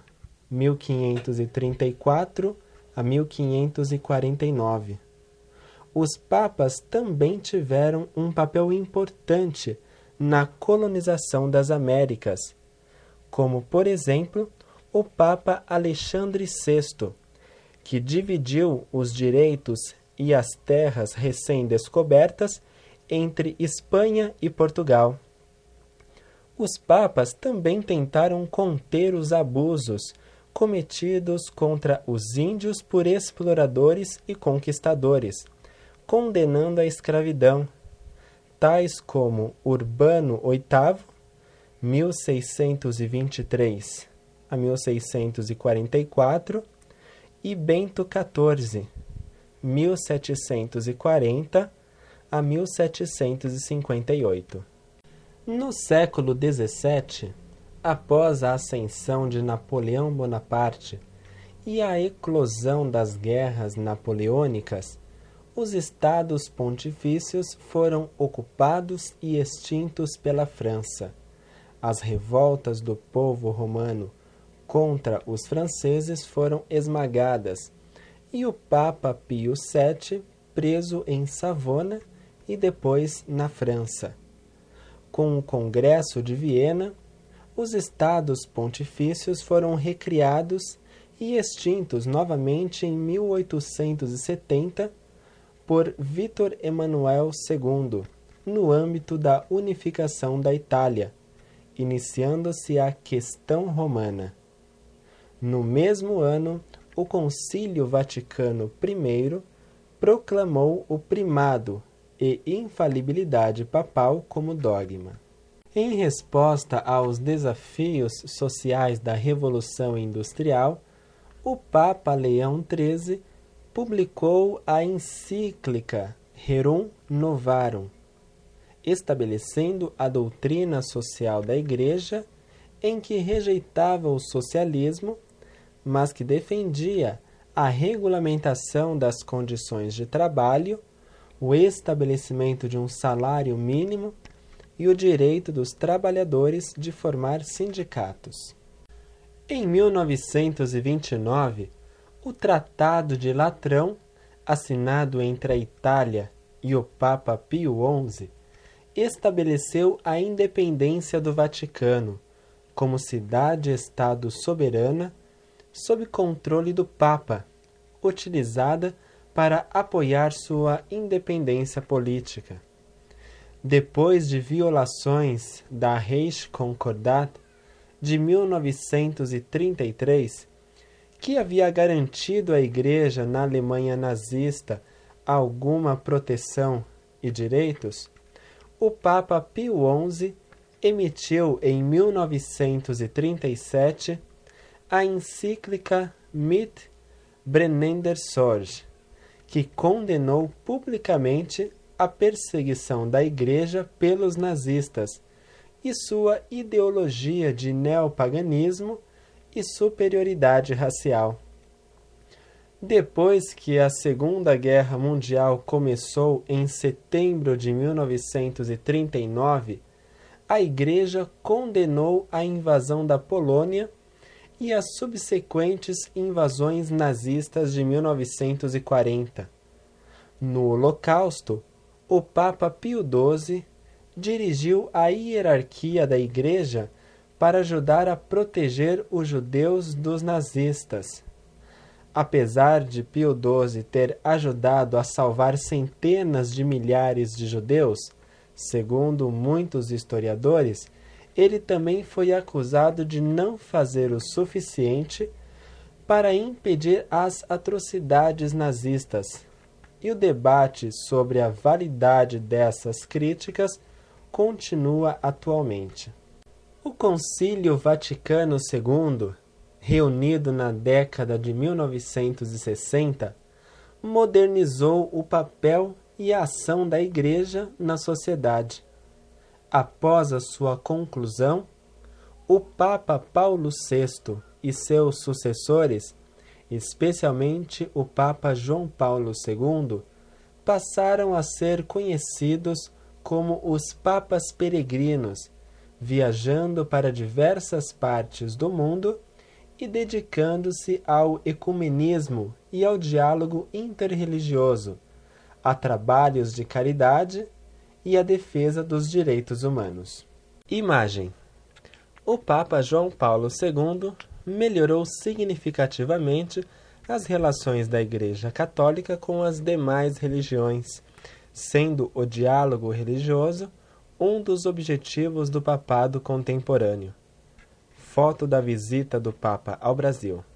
1534 a 1549. Os papas também tiveram um papel importante na colonização das Américas, como, por exemplo, o Papa Alexandre VI, que dividiu os direitos e as terras recém-descobertas entre Espanha e Portugal. Os papas também tentaram conter os abusos cometidos contra os índios por exploradores e conquistadores, condenando a escravidão, tais como Urbano VIII, 1623 a 1644, e Bento XIV, 1740 a 1758. No século XVII, após a ascensão de Napoleão Bonaparte e a eclosão das guerras napoleônicas, os estados pontifícios foram ocupados e extintos pela França. As revoltas do povo romano contra os franceses foram esmagadas e o Papa Pio VII preso em Savona e depois na França. Com o Congresso de Viena, os estados pontifícios foram recriados e extintos novamente em 1870 por Vítor Emanuel II, no âmbito da unificação da Itália, iniciando-se a Questão Romana. No mesmo ano, o Concílio Vaticano I proclamou o primado e infalibilidade papal como dogma. Em resposta aos desafios sociais da Revolução Industrial, o Papa Leão XIII publicou a encíclica Rerum Novarum, estabelecendo a doutrina social da Igreja, em que rejeitava o socialismo, mas que defendia a regulamentação das condições de trabalho, o estabelecimento de um salário mínimo e o direito dos trabalhadores de formar sindicatos. Em 1929, o Tratado de Latrão, assinado entre a Itália e o Papa Pio XI, estabeleceu a independência do Vaticano como cidade-estado soberana sob controle do Papa, utilizada para apoiar sua independência política. Depois de violações da Reichskonkordat de 1933, que havia garantido à Igreja na Alemanha nazista alguma proteção e direitos, o Papa Pio XI emitiu em 1937 a encíclica Mit brennender Sorge, que condenou publicamente a perseguição da Igreja pelos nazistas e sua ideologia de neopaganismo e superioridade racial. Depois que a Segunda Guerra Mundial começou em setembro de 1939, a Igreja condenou a invasão da Polônia e as subsequentes invasões nazistas de 1940. No Holocausto, o Papa Pio XII dirigiu a hierarquia da Igreja para ajudar a proteger os judeus dos nazistas. Apesar de Pio XII ter ajudado a salvar centenas de milhares de judeus, segundo muitos historiadores, ele também foi acusado de não fazer o suficiente para impedir as atrocidades nazistas. E o debate sobre a validade dessas críticas continua atualmente. O Concílio Vaticano II, reunido na década de 1960, modernizou o papel e a ação da Igreja na sociedade. Após a sua conclusão, o Papa Paulo VI e seus sucessores, especialmente o Papa João Paulo II, passaram a ser conhecidos como os Papas Peregrinos, viajando para diversas partes do mundo e dedicando-se ao ecumenismo e ao diálogo interreligioso, a trabalhos de caridade e a defesa dos direitos humanos. Imagem: o Papa João Paulo II melhorou significativamente as relações da Igreja Católica com as demais religiões, sendo o diálogo religioso um dos objetivos do papado contemporâneo. Foto da visita do Papa ao Brasil,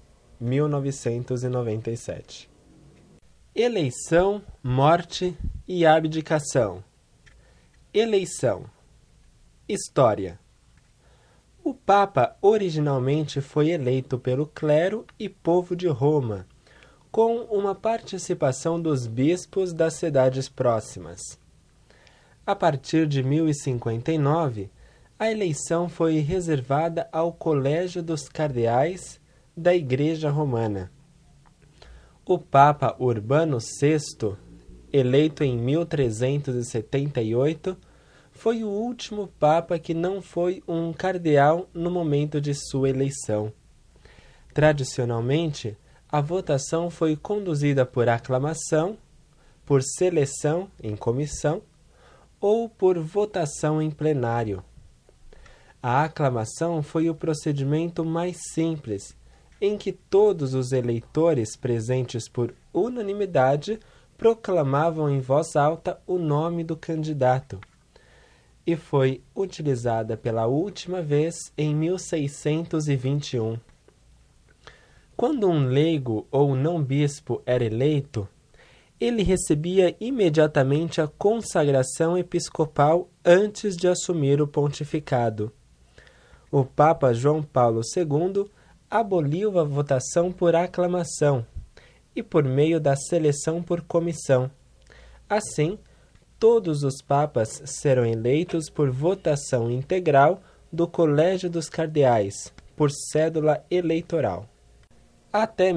1997. Eleição, morte e abdicação. Eleição. História. O Papa originalmente foi eleito pelo clero e povo de Roma, com uma participação dos bispos das cidades próximas. A partir de 1059, a eleição foi reservada ao Colégio dos Cardeais da Igreja Romana. O Papa Urbano VI, eleito em 1378, foi o último Papa que não foi um cardeal no momento de sua eleição. Tradicionalmente, a votação foi conduzida por aclamação, por seleção em comissão ou por votação em plenário. A aclamação foi o procedimento mais simples, em que todos os eleitores presentes por unanimidade proclamavam em voz alta o nome do candidato, e foi utilizada pela última vez em 1621. Quando um leigo ou não-bispo era eleito, ele recebia imediatamente a consagração episcopal antes de assumir o pontificado. O Papa João Paulo II aboliu a votação por aclamação e por meio da seleção por comissão. Assim, todos os papas serão eleitos por votação integral do Colégio dos Cardeais, por cédula eleitoral. Até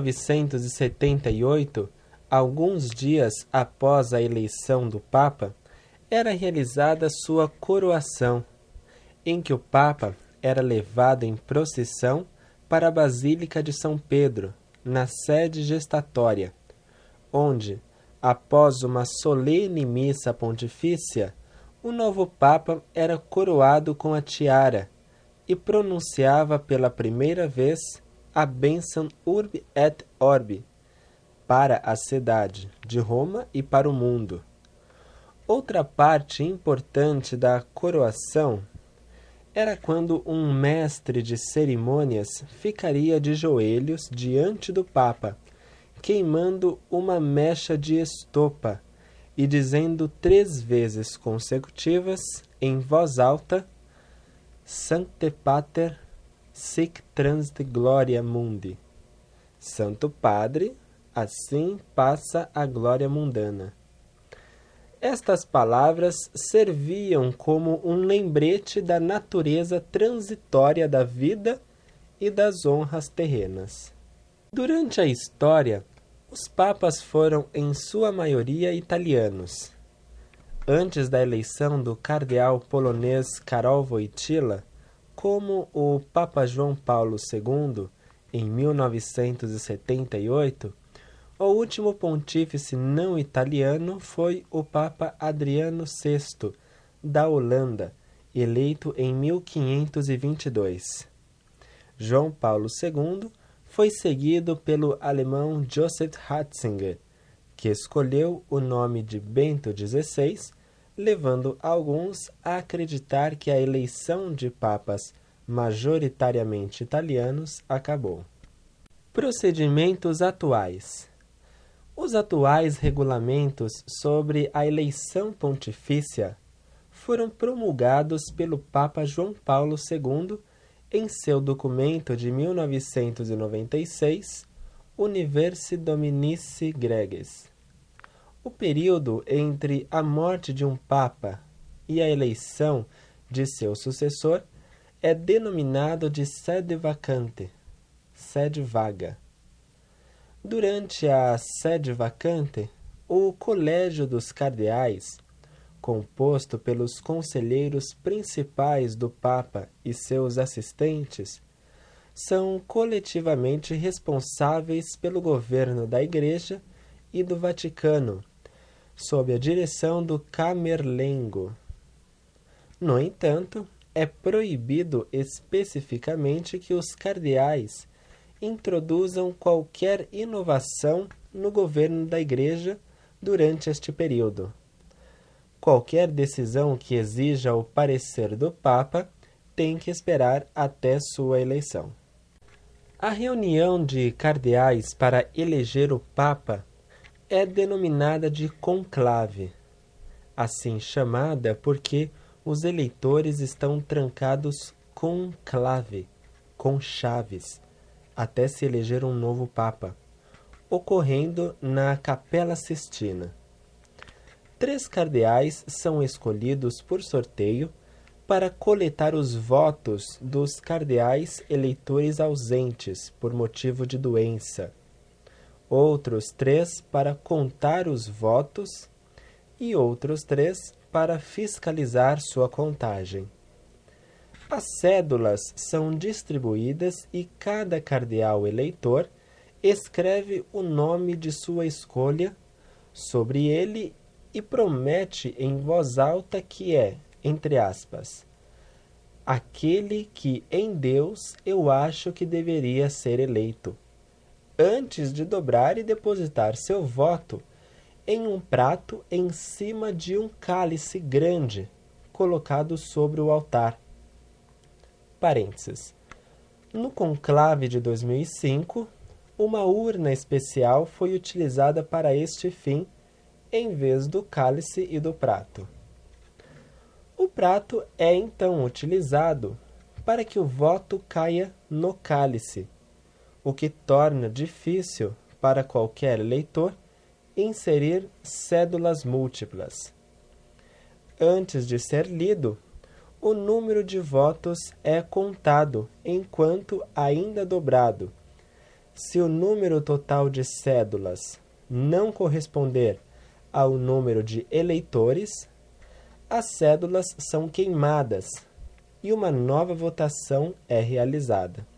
1978, alguns dias após a eleição do Papa, era realizada sua coroação, em que o Papa era levado em procissão para a Basílica de São Pedro, na sede gestatória, onde, após uma solene missa pontifícia, o novo Papa era coroado com a tiara e pronunciava pela primeira vez a bênção Urbi et Orbi, para a cidade de Roma e para o mundo. Outra parte importante da coroação era quando um mestre de cerimônias ficaria de joelhos diante do Papa, queimando uma mecha de estopa e dizendo 3 vezes consecutivas, em voz alta, Sancte Pater, sic transit gloria mundi. Santo Padre, assim passa a glória mundana. Estas palavras serviam como um lembrete da natureza transitória da vida e das honras terrenas. Durante a história, os papas foram em sua maioria italianos. antes da eleição do cardeal polonês Karol Wojtyła como o Papa João Paulo II, em 1978, o último pontífice não italiano foi o Papa Adriano VI, da Holanda, eleito em 1522. João Paulo II foi seguido pelo alemão Joseph Ratzinger, que escolheu o nome de Bento XVI, levando alguns a acreditar que a eleição de papas majoritariamente italianos acabou. Procedimentos atuais. Os atuais regulamentos sobre a eleição pontifícia foram promulgados pelo Papa João Paulo II em seu documento de 1996, Universi Dominici Gregis. O período entre a morte de um Papa e a eleição de seu sucessor é denominado de sede vacante, sede vaga. Durante a sede vacante, o Colégio dos Cardeais, composto pelos conselheiros principais do Papa e seus assistentes, são coletivamente responsáveis pelo governo da Igreja e do Vaticano, sob a direção do Camerlengo. No entanto, é proibido especificamente que os cardeais introduzam qualquer inovação no governo da Igreja durante este período. Qualquer decisão que exija o parecer do Papa tem que esperar até sua eleição. A reunião de cardeais para eleger o Papa é denominada de conclave, assim chamada porque os eleitores estão trancados com clave, com chaves, até se eleger um novo Papa, ocorrendo na Capela Sistina. 3 cardeais são escolhidos por sorteio para coletar os votos dos cardeais eleitores ausentes por motivo de doença, outros 3 para contar os votos e outros 3 para fiscalizar sua contagem. As cédulas são distribuídas e cada cardeal eleitor escreve o nome de sua escolha sobre ele e promete em voz alta que é, entre aspas, aquele que em Deus eu acho que deveria ser eleito, antes de dobrar e depositar seu voto em um prato em cima de um cálice grande, colocado sobre o altar. Parênteses. No conclave de 2005, uma urna especial foi utilizada para este fim, em vez do cálice e do prato. O prato é então utilizado para que o voto caia no cálice, o que torna difícil para qualquer eleitor inserir cédulas múltiplas. Antes de ser lido, o número de votos é contado enquanto ainda dobrado. Se o número total de cédulas não corresponder ao número de eleitores, as cédulas são queimadas e uma nova votação é realizada.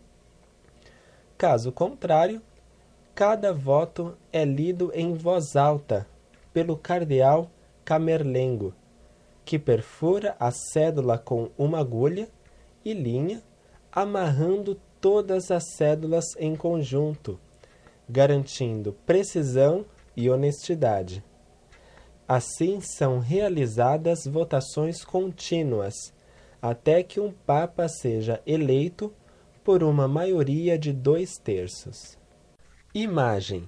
Caso contrário, cada voto é lido em voz alta pelo cardeal Camerlengo, que perfura a cédula com uma agulha e linha, amarrando todas as cédulas em conjunto, garantindo precisão e honestidade. Assim são realizadas votações contínuas, até que um Papa seja eleito por uma maioria de 2/3. Imagem: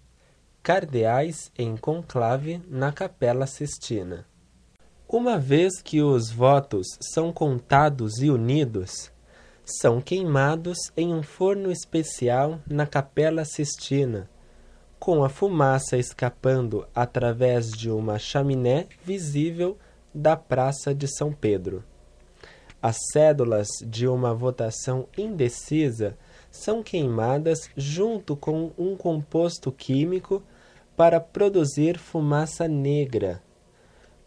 cardeais em conclave na Capela Sistina. Uma vez que os votos são contados e unidos, são queimados em um forno especial na Capela Sistina, com a fumaça escapando através de uma chaminé visível da Praça de São Pedro. As cédulas de uma votação indecisa são queimadas junto com um composto químico para produzir fumaça negra.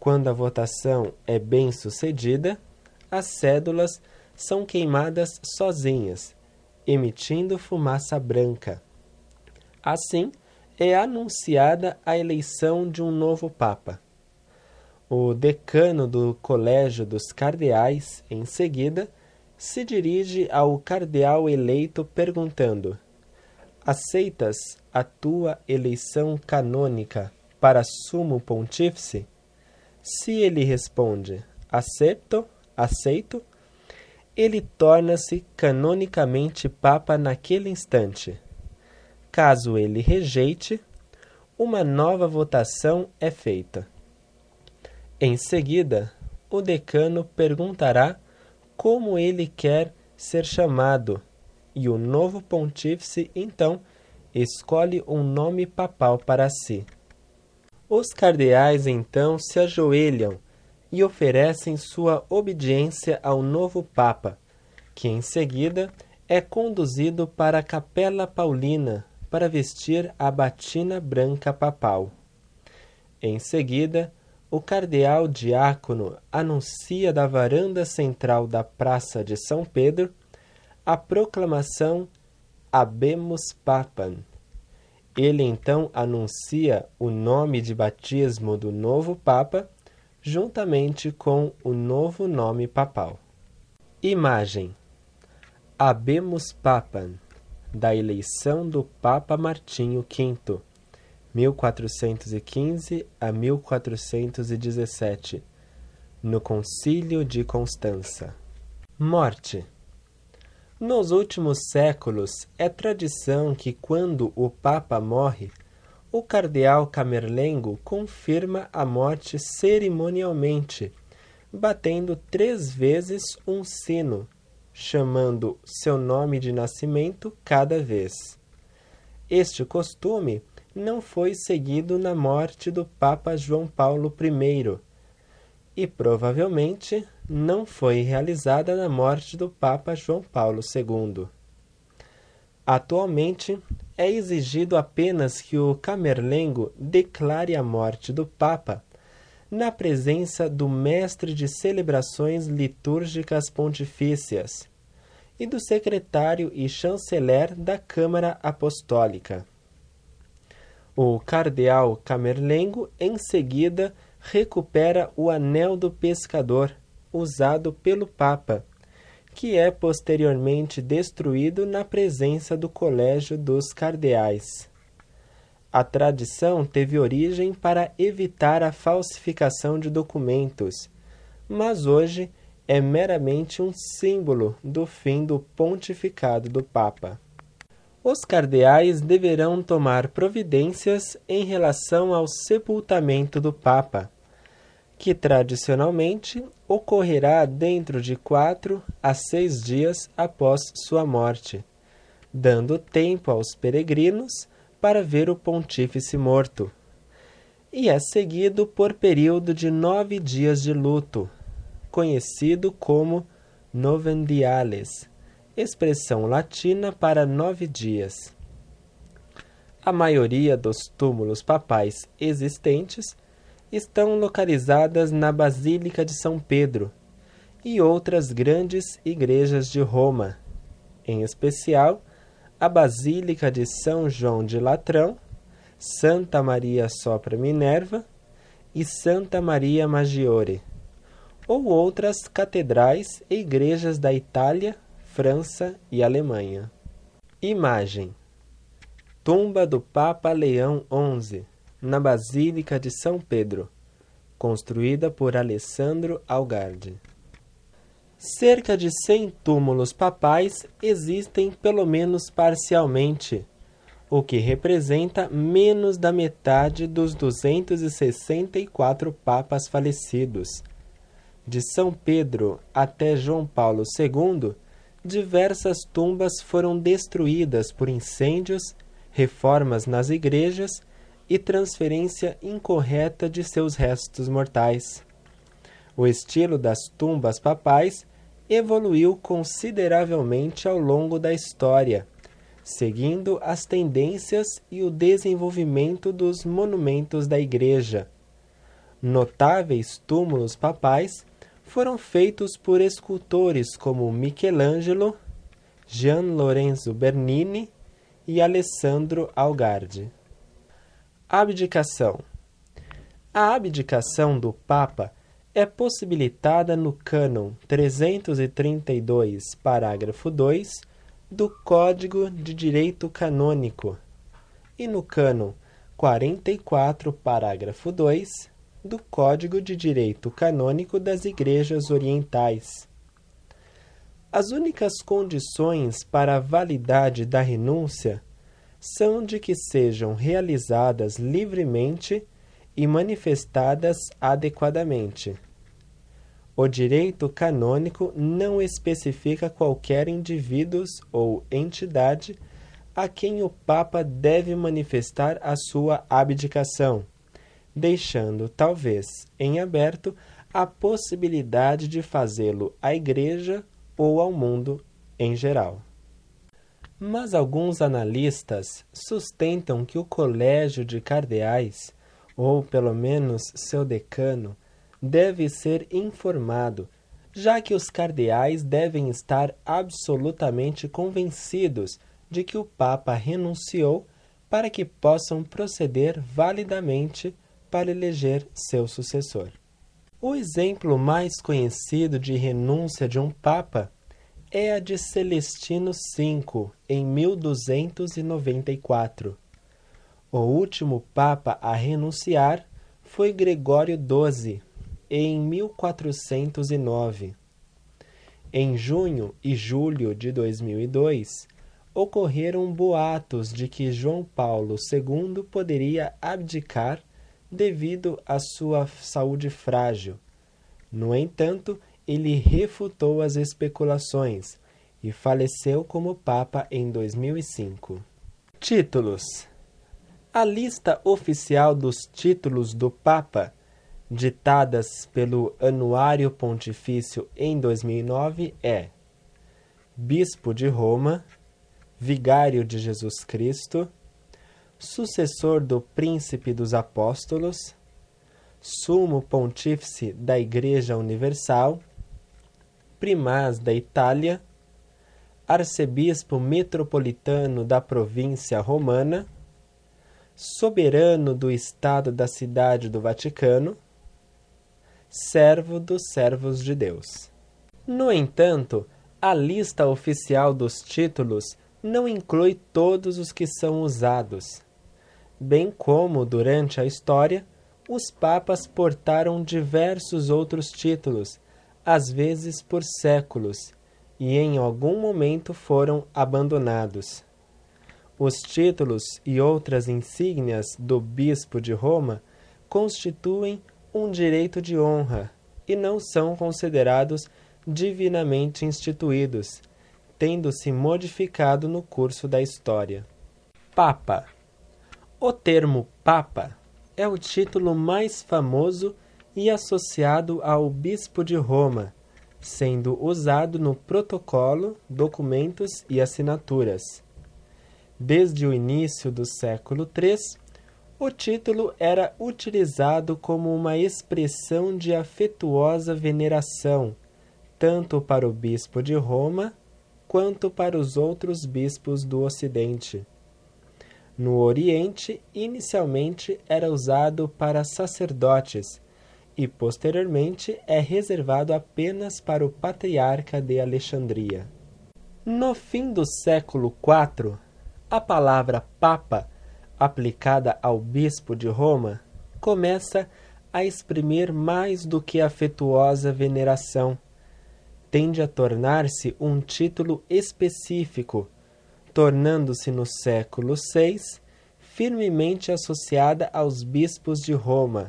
Quando a votação é bem-sucedida, as cédulas são queimadas sozinhas, emitindo fumaça branca. Assim, é anunciada a eleição de um novo Papa. O decano do Colégio dos Cardeais, em seguida, se dirige ao cardeal eleito perguntando: aceitas a tua eleição canônica para sumo pontífice? Se ele responde: aceito, ele torna-se canonicamente Papa naquele instante. Caso ele rejeite, uma nova votação é feita. Em seguida, o decano perguntará como ele quer ser chamado, e o novo pontífice, então, escolhe um nome papal para si. Os cardeais, então, se ajoelham e oferecem sua obediência ao novo Papa, que em seguida é conduzido para a Capela Paulina para vestir a batina branca papal. Em seguida, o cardeal diácono anuncia da varanda central da Praça de São Pedro a proclamação Habemus Papam. Ele então anuncia o nome de batismo do novo Papa, juntamente com o novo nome papal. Imagem: Habemus Papam, da eleição do Papa Martinho V, 1415 a 1417, no Concílio de Constança. Morte. Nos últimos séculos, é tradição que quando o Papa morre, o cardeal Camerlengo confirma a morte cerimonialmente, batendo 3 vezes um sino, chamando seu nome de nascimento cada vez. Este costume não foi seguido na morte do Papa João Paulo I e provavelmente não foi realizada na morte do Papa João Paulo II. Atualmente, é exigido apenas que o camerlengo declare a morte do Papa na presença do mestre de celebrações litúrgicas pontifícias e do secretário e chanceler da Câmara Apostólica. O cardeal camerlengo, em seguida, recupera o anel do pescador, usado pelo Papa, que é posteriormente destruído na presença do Colégio dos Cardeais. A tradição teve origem para evitar a falsificação de documentos, mas hoje é meramente um símbolo do fim do pontificado do Papa. Os cardeais deverão tomar providências em relação ao sepultamento do Papa, que tradicionalmente ocorrerá dentro de 4 a 6 dias após sua morte, dando tempo aos peregrinos para ver o pontífice morto, e é seguido por período de 9 dias de luto, conhecido como novendiales, expressão latina para 9 dias. A maioria dos túmulos papais existentes estão localizadas na Basílica de São Pedro e outras grandes igrejas de Roma, em especial a Basílica de São João de Latrão, Santa Maria Sopra Minerva e Santa Maria Maggiore, ou outras catedrais e igrejas da Itália, França e Alemanha. Imagem: Tumba do Papa Leão XI, na Basílica de São Pedro, construída por Alessandro Algardi. Cerca de 100 túmulos papais existem pelo menos parcialmente, o que representa menos da metade dos 264 papas falecidos. De São Pedro até João Paulo II, diversas tumbas foram destruídas por incêndios, reformas nas igrejas e transferência incorreta de seus restos mortais. O estilo das tumbas papais evoluiu consideravelmente ao longo da história, seguindo as tendências e o desenvolvimento dos monumentos da Igreja. Notáveis túmulos papais foram feitos por escultores como Michelangelo, Gian Lorenzo Bernini e Alessandro Algardi. Abdicação. A abdicação do Papa é possibilitada no cânon 332, parágrafo 2, do Código de Direito Canônico e no cânon 44, parágrafo 2, do Código de Direito Canônico das Igrejas Orientais. As únicas condições para a validade da renúncia são de que sejam realizadas livremente e manifestadas adequadamente. O direito canônico não especifica qualquer indivíduo ou entidade a quem o Papa deve manifestar a sua abdicação, deixando, talvez, em aberto a possibilidade de fazê-lo à Igreja ou ao mundo em geral. Mas alguns analistas sustentam que o Colégio de Cardeais, ou pelo menos seu decano, deve ser informado, já que os cardeais devem estar absolutamente convencidos de que o Papa renunciou para que possam proceder validamente para eleger seu sucessor. O exemplo mais conhecido de renúncia de um Papa é a de Celestino V, em 1294. O último Papa a renunciar foi Gregório XII, em 1409. Em junho e julho de 2002, ocorreram boatos de que João Paulo II poderia abdicar devido à sua saúde frágil. No entanto, ele refutou as especulações e faleceu como Papa em 2005. Títulos. A lista oficial dos títulos do Papa, ditadas pelo Anuário Pontifício em 2009, é: Bispo de Roma, Vigário de Jesus Cristo, Sucessor do Príncipe dos Apóstolos, Sumo Pontífice da Igreja Universal, Primaz da Itália, Arcebispo Metropolitano da Província Romana, Soberano do Estado da Cidade do Vaticano, Servo dos Servos de Deus. No entanto, a lista oficial dos títulos não inclui todos os que são usados. Bem como, durante a história, os papas portaram diversos outros títulos, às vezes por séculos, e em algum momento foram abandonados. Os títulos e outras insígnias do Bispo de Roma constituem um direito de honra e não são considerados divinamente instituídos, tendo-se modificado no curso da história. Papa. O termo Papa é o título mais famoso e associado ao Bispo de Roma, sendo usado no protocolo, documentos e assinaturas. Desde o início do século III, o título era utilizado como uma expressão de afetuosa veneração, tanto para o Bispo de Roma quanto para os outros bispos do Ocidente. No Oriente, inicialmente era usado para sacerdotes e, posteriormente, é reservado apenas para o Patriarca de Alexandria. No fim do século IV, a palavra Papa, aplicada ao Bispo de Roma, começa a exprimir mais do que afetuosa veneração. Tende a tornar-se um título específico, tornando-se no século VI firmemente associada aos bispos de Roma,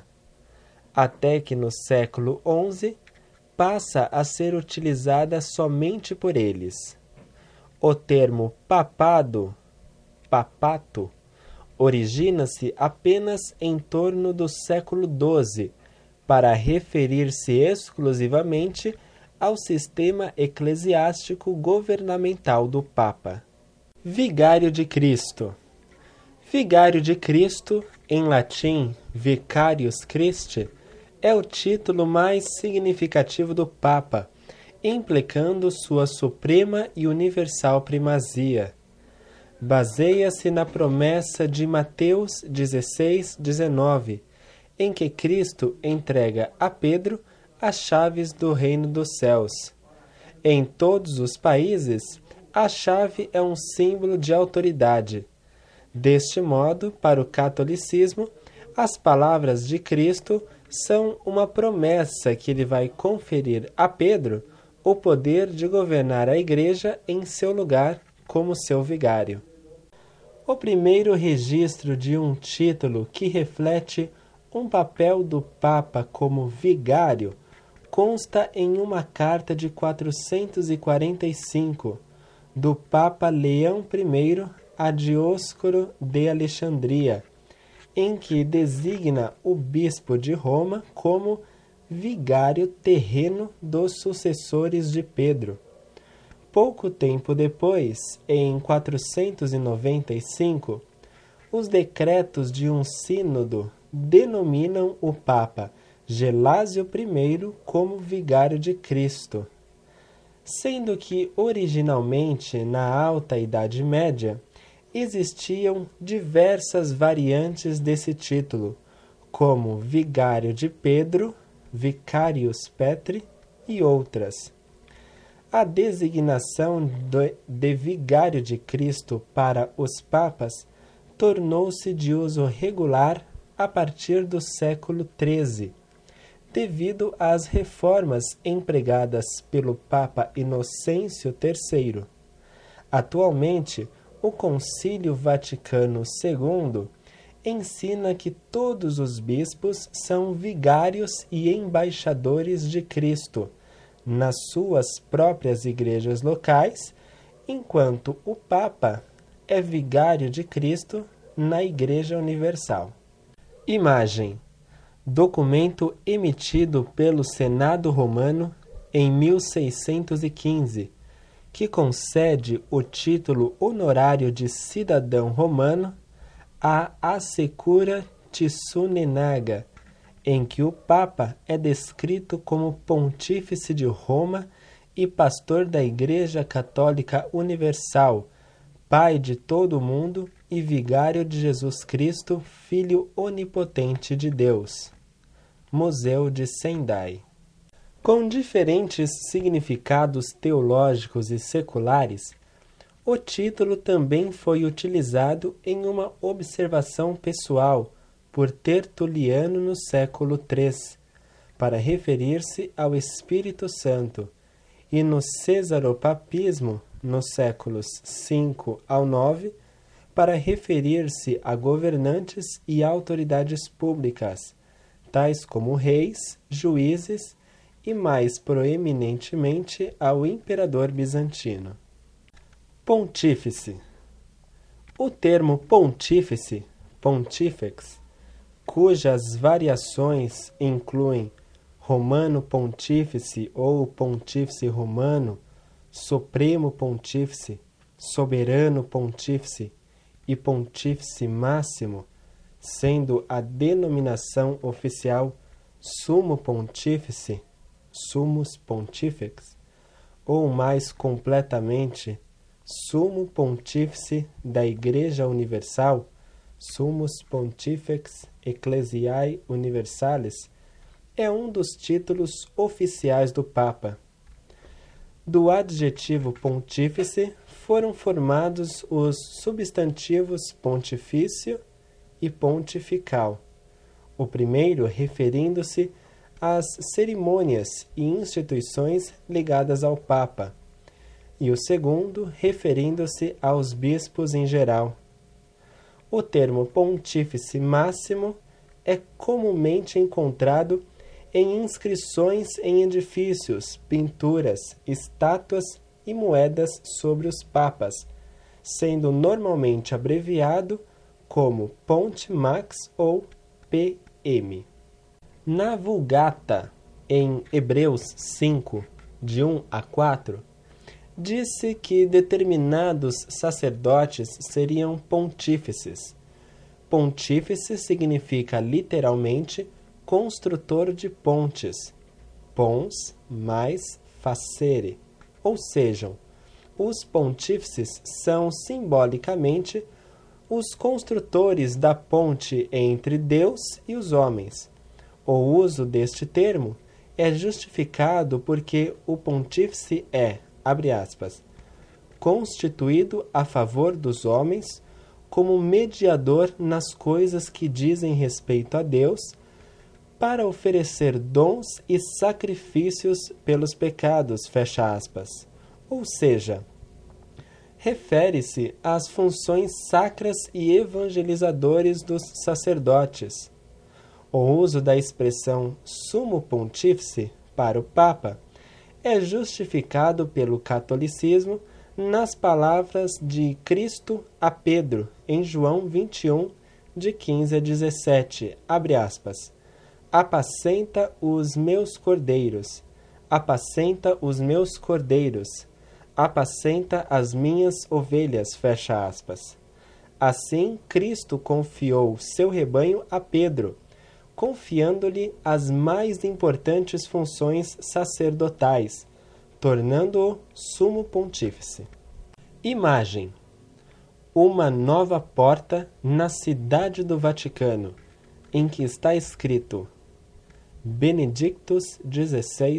até que no século XI passa a ser utilizada somente por eles. O termo papado, papato, origina-se apenas em torno do século XII, para referir-se exclusivamente ao sistema eclesiástico governamental do Papa. Vigário de Cristo. Vigário de Cristo, em latim Vicarius Christi, é o título mais significativo do Papa, implicando sua suprema e universal primazia. Baseia-se na promessa de Mateus 16:19, em que Cristo entrega a Pedro as chaves do reino dos céus. Em todos os países, a chave é um símbolo de autoridade. Deste modo, para o catolicismo, as palavras de Cristo são uma promessa que ele vai conferir a Pedro o poder de governar a Igreja em seu lugar como seu vigário. O primeiro registro de um título que reflete um papel do Papa como vigário consta em uma carta de 445 do Papa Leão I a Dioscoro de Alexandria, em que designa o bispo de Roma como vigário terreno dos sucessores de Pedro. Pouco tempo depois, em 495, os decretos de um sínodo denominam o Papa Gelásio I como vigário de Cristo. Sendo que, originalmente, na Alta Idade Média, existiam diversas variantes desse título, como Vigário de Pedro, Vicarius Petri e outras. A designação de Vigário de Cristo para os papas tornou-se de uso regular a partir do século XIII, devido às reformas empregadas pelo Papa Inocêncio III. Atualmente, o Concílio Vaticano II ensina que todos os bispos são vigários e embaixadores de Cristo nas suas próprias igrejas locais, enquanto o Papa é vigário de Cristo na Igreja Universal. Imagem: documento emitido pelo Senado Romano em 1615, que concede o título honorário de cidadão romano a Assecura Tissunenaga, em que o Papa é descrito como Pontífice de Roma e pastor da Igreja Católica Universal, Pai de todo o mundo e vigário de Jesus Cristo, Filho onipotente de Deus. Museu de Sendai. Com diferentes significados teológicos e seculares, o título também foi utilizado em uma observação pessoal por Tertuliano no século III, para referir-se ao Espírito Santo, e no Cesaropapismo, nos séculos V ao IX, para referir-se a governantes e autoridades públicas, tais como reis, juízes e, mais proeminentemente, ao imperador bizantino. Pontífice. O termo pontífice, pontifex, cujas variações incluem Romano Pontífice ou Pontífice Romano, Supremo Pontífice, Soberano Pontífice e Pontífice Máximo, sendo a denominação oficial Sumo Pontífice, Summus Pontifex, ou mais completamente, Sumo Pontífice da Igreja Universal, Summus Pontifex Ecclesiae Universalis, é um dos títulos oficiais do Papa. Do adjetivo pontífice foram formados os substantivos pontifício e pontifical, o primeiro referindo-se às cerimônias e instituições ligadas ao Papa, e o segundo referindo-se aos bispos em geral. O termo pontífice máximo é comumente encontrado em inscrições em edifícios, pinturas, estátuas e moedas sobre os papas, sendo normalmente abreviado como Ponte Max ou PM. Na Vulgata, em Hebreus 5, de 1 a 4, disse que determinados sacerdotes seriam pontífices. Pontífice significa literalmente construtor de pontes, pons mais facere, ou seja, os pontífices são simbolicamente os construtores da ponte entre Deus e os homens. O uso deste termo é justificado porque o pontífice é, abre aspas, constituído a favor dos homens como mediador nas coisas que dizem respeito a Deus, para oferecer dons e sacrifícios pelos pecados, fecha aspas. Ou seja, refere-se às funções sacras e evangelizadores dos sacerdotes. O uso da expressão sumo pontífice para o Papa é justificado pelo catolicismo nas palavras de Cristo a Pedro, em João 21, de 15 a 17, abre aspas, apacenta os meus cordeiros, apacenta os meus cordeiros, apacenta as minhas ovelhas, fecha aspas. Assim, Cristo confiou seu rebanho a Pedro, confiando-lhe as mais importantes funções sacerdotais, tornando-o sumo pontífice. Imagem: uma nova porta na cidade do Vaticano, em que está escrito Benedictus XVI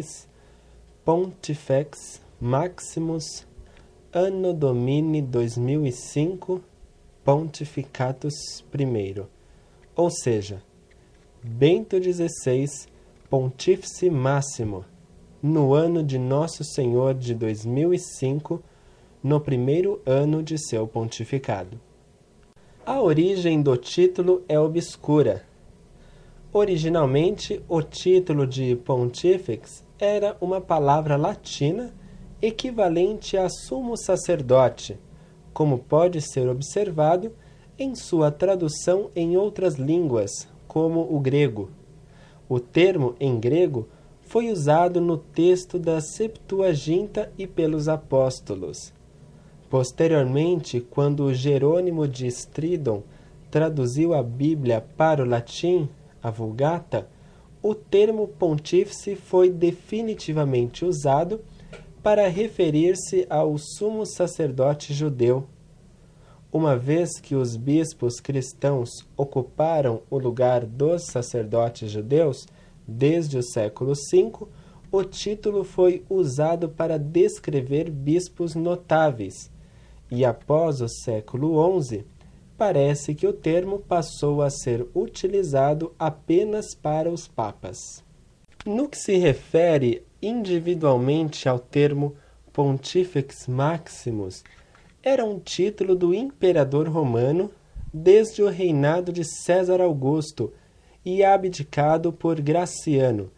Pontifex Maximus Anno Domini 2005 Pontificatus I, ou seja, Bento XVI Pontífice Máximo, no ano de Nosso Senhor de 2005, no primeiro ano de seu pontificado. A origem do título é obscura. Originalmente, o título de Pontifex era uma palavra latina equivalente a sumo sacerdote, como pode ser observado em sua tradução em outras línguas, como o grego. O termo em grego foi usado no texto da Septuaginta e pelos apóstolos. Posteriormente, quando Jerônimo de Stridon traduziu a Bíblia para o latim, a Vulgata, o termo pontífice foi definitivamente usado para referir-se ao sumo sacerdote judeu. Uma vez que os bispos cristãos ocuparam o lugar dos sacerdotes judeus desde o século V, o título foi usado para descrever bispos notáveis, e após o século XI, parece que o termo passou a ser utilizado apenas para os papas. No que se refere individualmente ao termo Pontifex Maximus, era um título do imperador romano desde o reinado de César Augusto e abdicado por Graciano,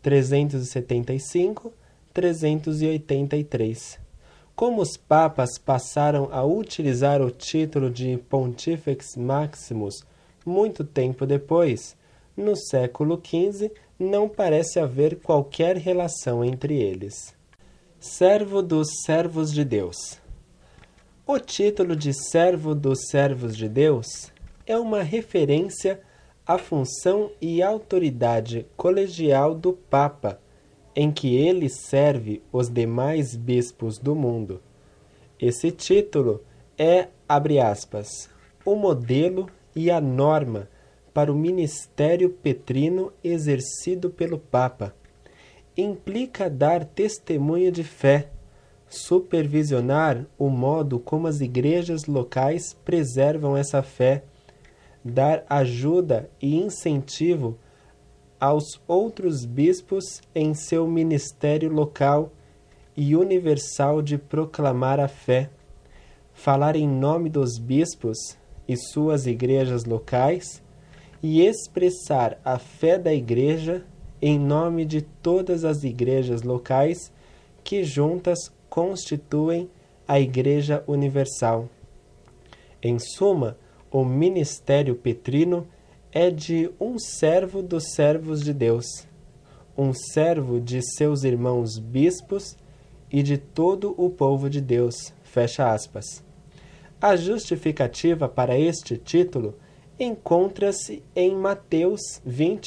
375-383. Como os papas passaram a utilizar o título de Pontifex Maximus muito tempo depois, no século XV não parece haver qualquer relação entre eles. Servo dos servos de Deus. O título de servo dos servos de Deus é uma referência à função e autoridade colegial do Papa, em que ele serve os demais bispos do mundo. Esse título é, abre aspas, o modelo e a norma para o ministério petrino exercido pelo Papa. Implica dar testemunho de fé, supervisionar o modo como as igrejas locais preservam essa fé, dar ajuda e incentivo aos outros bispos em seu ministério local e universal de proclamar a fé, falar em nome dos bispos e suas igrejas locais e expressar a fé da igreja em nome de todas as igrejas locais que juntas constituem a Igreja Universal. Em suma, o ministério petrino é de um servo dos servos de Deus, um servo de seus irmãos bispos e de todo o povo de Deus, fecha aspas. A justificativa para este título encontra-se em Mateus 20,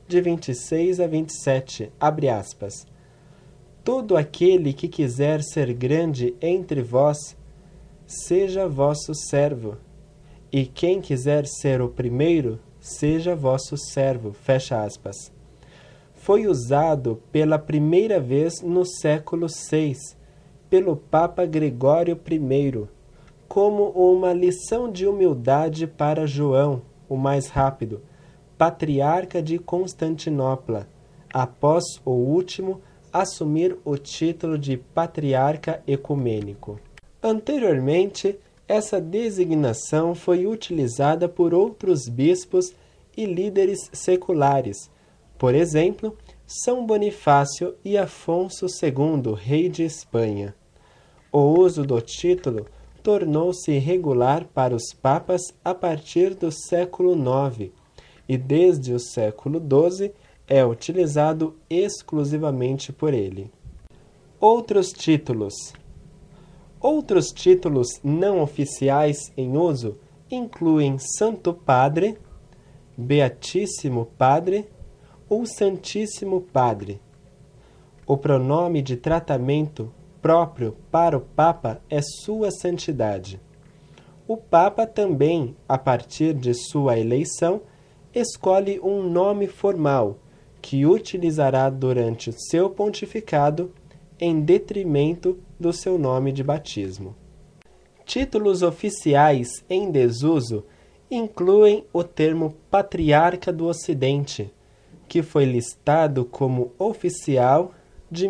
de 26 a 27, abre aspas. Todo aquele que quiser ser grande entre vós, seja vosso servo, e quem quiser ser o primeiro, seja vosso servo, fecha aspas. Foi usado pela primeira vez no século VI, pelo Papa Gregório I, como uma lição de humildade para João, o mais rápido, patriarca de Constantinopla, após o último assumir o título de patriarca ecumênico. Anteriormente, essa designação foi utilizada por outros bispos e líderes seculares, por exemplo, São Bonifácio e Afonso II, rei de Espanha. O uso do título tornou-se regular para os papas a partir do século IX e desde o século XII é utilizado exclusivamente por ele. Outros títulos. Outros títulos não oficiais em uso incluem Santo Padre, Beatíssimo Padre ou Santíssimo Padre. O pronome de tratamento próprio para o Papa é Sua Santidade. O Papa também, a partir de sua eleição, escolhe um nome formal que utilizará durante o seu pontificado em detrimento do seu nome de batismo. Títulos oficiais em desuso incluem o termo Patriarca do Ocidente, que foi listado como oficial de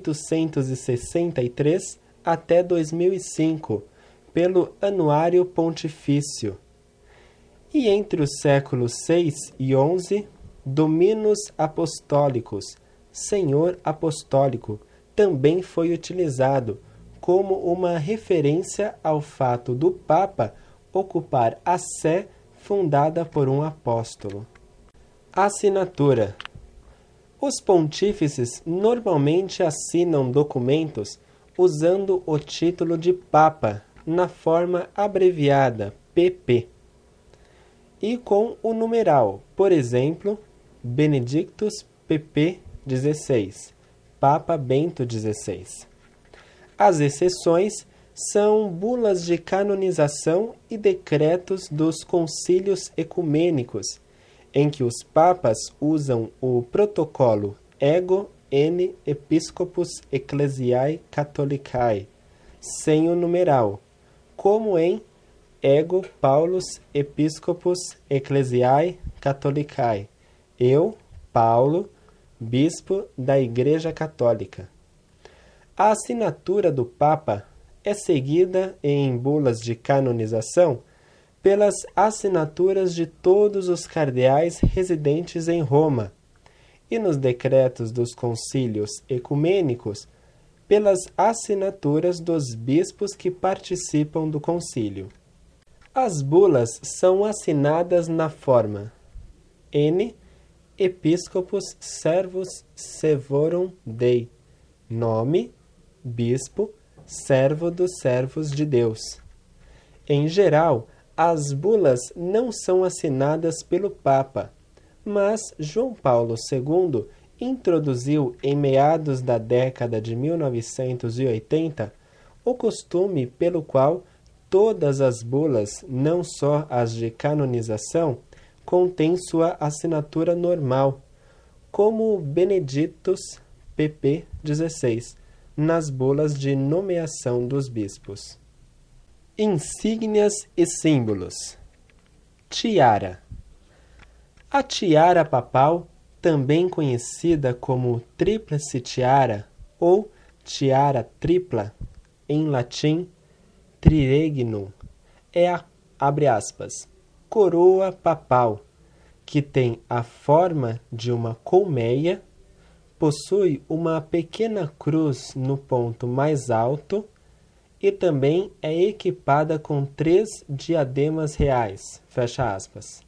1863 até 2005, pelo Anuário Pontifício. E entre os séculos VI e XI, Dominus Apostólicos, Senhor Apostólico, também foi utilizado como uma referência ao fato do Papa ocupar a sé fundada por um apóstolo. Assinatura. Os pontífices normalmente assinam documentos usando o título de Papa na forma abreviada PP e com o numeral, por exemplo, Benedictus PP 16, Papa Bento XVI. As exceções são bulas de canonização e decretos dos concílios ecumênicos, em que os papas usam o protocolo Ego N Episcopus Ecclesiae Catholicae, sem o numeral, como em Ego Paulus Episcopus Ecclesiae Catholicae, eu, Paulo, bispo da Igreja Católica. A assinatura do Papa é seguida em bulas de canonização pelas assinaturas de todos os cardeais residentes em Roma e nos decretos dos concílios ecumênicos pelas assinaturas dos bispos que participam do concílio. As bulas são assinadas na forma N Episcopus Servus Servorum Dei, nome, bispo, servo dos servos de Deus. Em geral, as bulas não são assinadas pelo Papa, mas João Paulo II introduziu em meados da década de 1980 o costume pelo qual todas as bulas, não só as de canonização, contêm sua assinatura normal, como Benedictus PP 16, nas bulas de nomeação dos bispos. Insígnias e símbolos. Tiara. A tiara papal, também conhecida como tríplice tiara ou tiara tripla, em latim triregnum, é a, abre aspas, coroa papal, que tem a forma de uma colmeia, possui uma pequena cruz no ponto mais alto e também é equipada com 3 diademas reais, fecha aspas.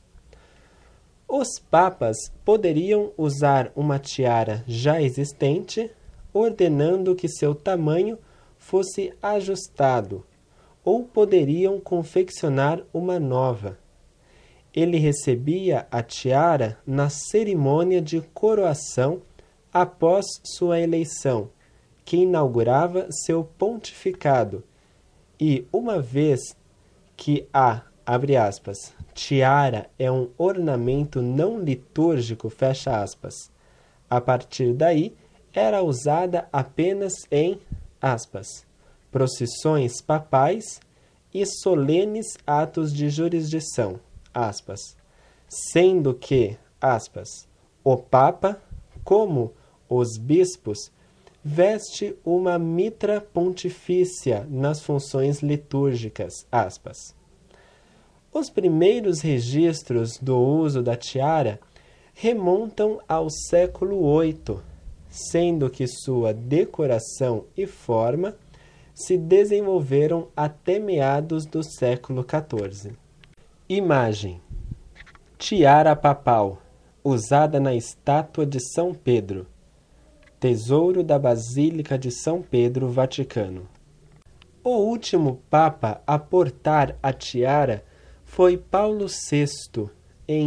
Os papas poderiam usar uma tiara já existente, ordenando que seu tamanho fosse ajustado, ou poderiam confeccionar uma nova. Ele recebia a tiara na cerimônia de coroação após sua eleição, que inaugurava seu pontificado, e uma vez que abre aspas, tiara é um ornamento não litúrgico, fecha aspas. A partir daí, era usada apenas em, aspas, procissões papais e solenes atos de jurisdição, aspas, sendo que, aspas, o Papa, como os bispos, veste uma mitra pontifícia nas funções litúrgicas, aspas. Os primeiros registros do uso da tiara remontam ao século VIII, sendo que sua decoração e forma se desenvolveram até meados do século XIV. Imagem: tiara papal, usada na estátua de São Pedro. Tesouro da Basílica de São Pedro, Vaticano. O último Papa a portar a tiara foi Paulo VI, em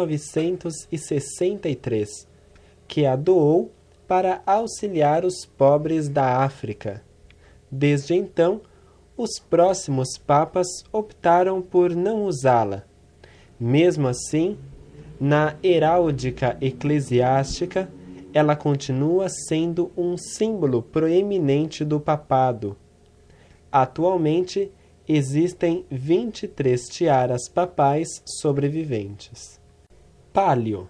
1963, que a doou para auxiliar os pobres da África. Desde então, os próximos papas optaram por não usá-la. Mesmo assim, na heráldica eclesiástica, ela continua sendo um símbolo proeminente do papado. Atualmente, existem 23 tiaras papais sobreviventes. Pálio.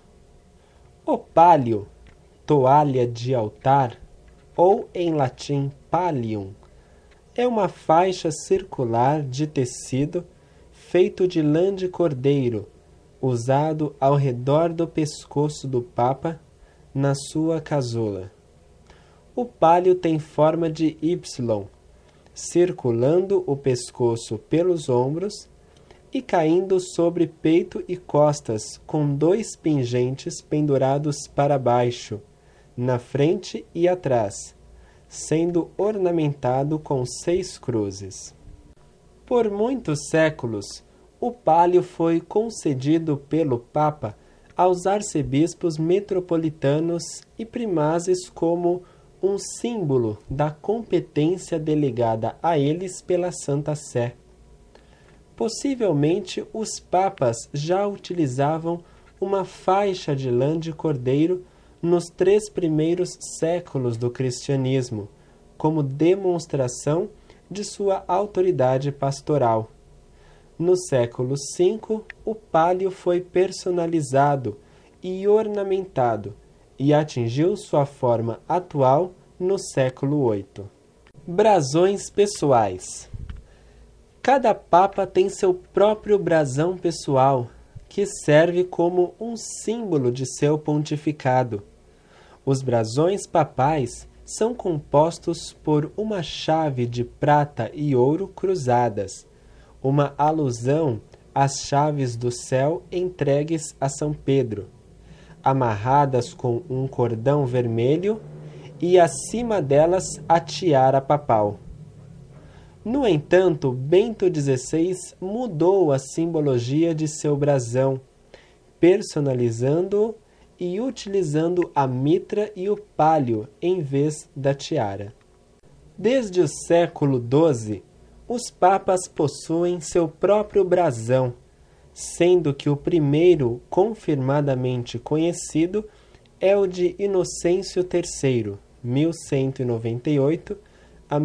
O pálio, toalha de altar, ou em latim pallium, é uma faixa circular de tecido feito de lã de cordeiro, usado ao redor do pescoço do Papa na sua casola. O pálio tem forma de Y, circulando o pescoço pelos ombros e caindo sobre peito e costas, com 2 pingentes pendurados para baixo, na frente e atrás, sendo ornamentado com 6 cruzes. Por muitos séculos, o pálio foi concedido pelo Papa aos arcebispos metropolitanos e primazes como um símbolo da competência delegada a eles pela Santa Sé. Possivelmente, os papas já utilizavam uma faixa de lã de cordeiro nos 3 primeiros séculos do cristianismo, como demonstração de sua autoridade pastoral. No século V, o pálio foi personalizado e ornamentado e atingiu sua forma atual no século VIII. Brasões pessoais. Cada papa tem seu próprio brasão pessoal, que serve como um símbolo de seu pontificado. Os brasões papais são compostos por uma chave de prata e ouro cruzadas, uma alusão às chaves do céu entregues a São Pedro, amarradas com um cordão vermelho e acima delas a tiara papal. No entanto, Bento XVI mudou a simbologia de seu brasão, personalizando-o e utilizando a mitra e o pálio em vez da tiara. Desde o século XII, os papas possuem seu próprio brasão, sendo que o primeiro confirmadamente conhecido é o de Inocêncio III, 1198 a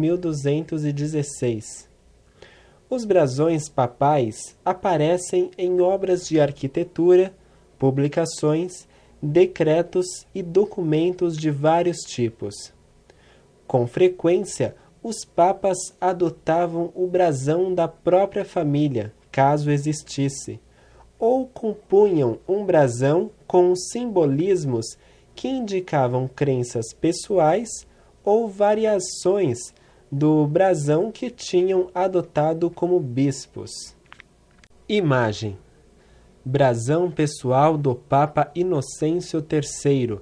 1216. Os brasões papais aparecem em obras de arquitetura, publicações, decretos e documentos de vários tipos. Com frequência, os papas adotavam o brasão da própria família, caso existisse, ou compunham um brasão com simbolismos que indicavam crenças pessoais ou variações do brasão que tinham adotado como bispos. Imagem: brasão pessoal do Papa Inocêncio III,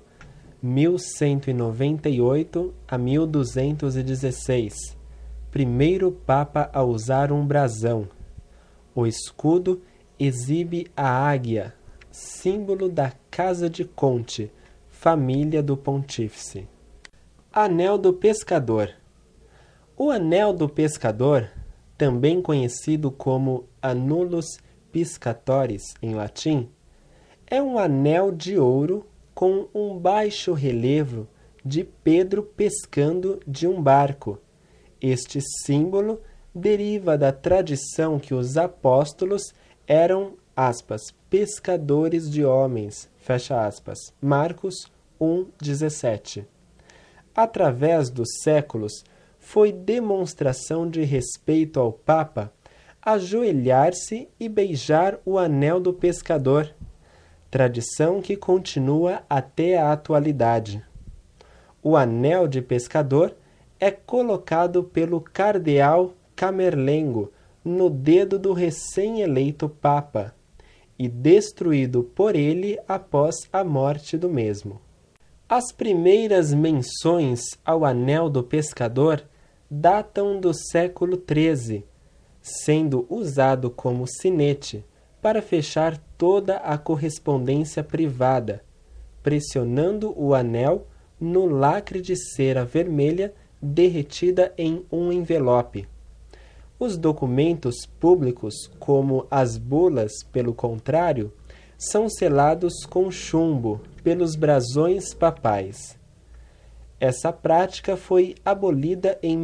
1198 a 1216, primeiro Papa a usar um brasão. O escudo exibe a águia, símbolo da Casa de Conte, família do pontífice. Anel do pescador. O anel do pescador, também conhecido como annulus piscatoris em latim, é um anel de ouro com um baixo relevo de Pedro pescando de um barco. Este símbolo deriva da tradição que os apóstolos eram, aspas, pescadores de homens, fecha aspas, Marcos 1,17. Através dos séculos, foi demonstração de respeito ao Papa ajoelhar-se e beijar o anel do pescador, tradição que continua até a atualidade. O anel de pescador é colocado pelo cardeal Camerlengo no dedo do recém-eleito Papa e destruído por ele após a morte do mesmo. As primeiras menções ao anel do pescador datam do século XIII, sendo usado como sinete para fechar toda a correspondência privada, pressionando o anel no lacre de cera vermelha derretida em um envelope. Os documentos públicos, como as bulas, pelo contrário, são selados com chumbo pelos brasões papais. Essa prática foi abolida em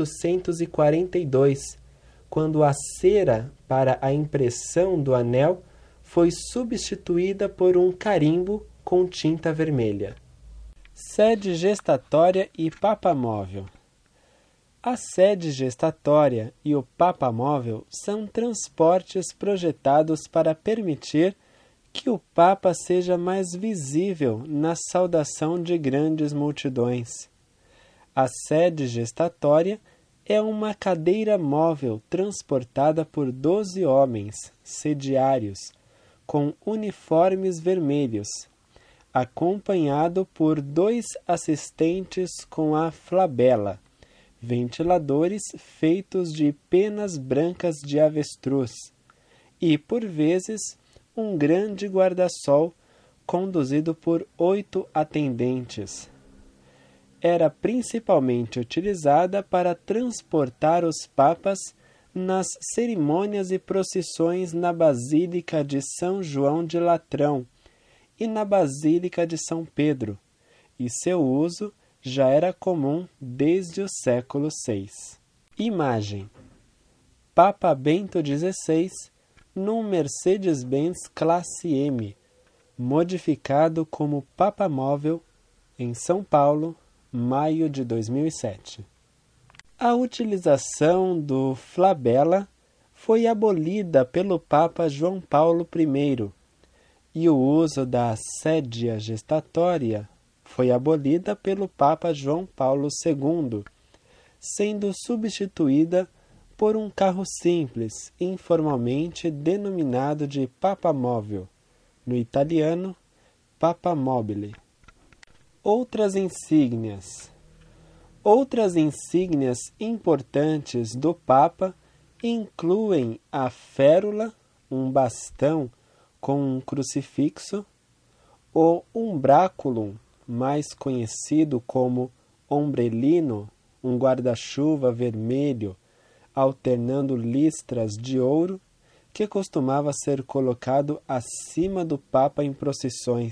1842, quando a cera para a impressão do anel foi substituída por um carimbo com tinta vermelha. Sede gestatória e papamóvel. A sede gestatória e o papamóvel são transportes projetados para permitir que o Papa seja mais visível na saudação de grandes multidões. A sede gestatória é uma cadeira móvel transportada por 12 homens, sediários, com uniformes vermelhos, acompanhado por 2 assistentes com a flabela, ventiladores feitos de penas brancas de avestruz, e, por vezes, um grande guarda-sol conduzido por 8 atendentes. Era principalmente utilizada para transportar os papas nas cerimônias e procissões na Basílica de São João de Latrão e na Basílica de São Pedro, e seu uso já era comum desde o século VI. Imagem: Papa Bento XVI num Mercedes-Benz Classe M, modificado como papamóvel, em São Paulo, maio de 2007. A utilização do flabela foi abolida pelo Papa João Paulo I, e o uso da sédia gestatória foi abolida pelo Papa João Paulo II, sendo substituída por um carro simples, informalmente denominado de papamóvel, no italiano papamobile. Outras insígnias. Outras insígnias importantes do Papa incluem a férula, um bastão com um crucifixo, o umbráculum, mais conhecido como ombrellino, um guarda-chuva vermelho, alternando listras de ouro, que costumava ser colocado acima do Papa em procissões.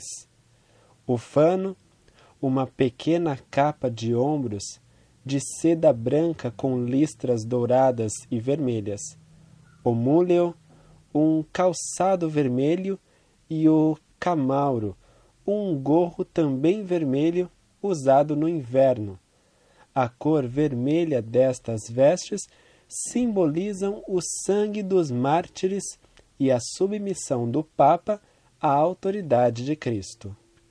O fano, uma pequena capa de ombros, de seda branca com listras douradas e vermelhas. O múleo, um calçado vermelho, e o camauro, um gorro também vermelho, usado no inverno. A cor vermelha destas vestes simbolizam o sangue dos mártires e a submissão do Papa à autoridade de Cristo.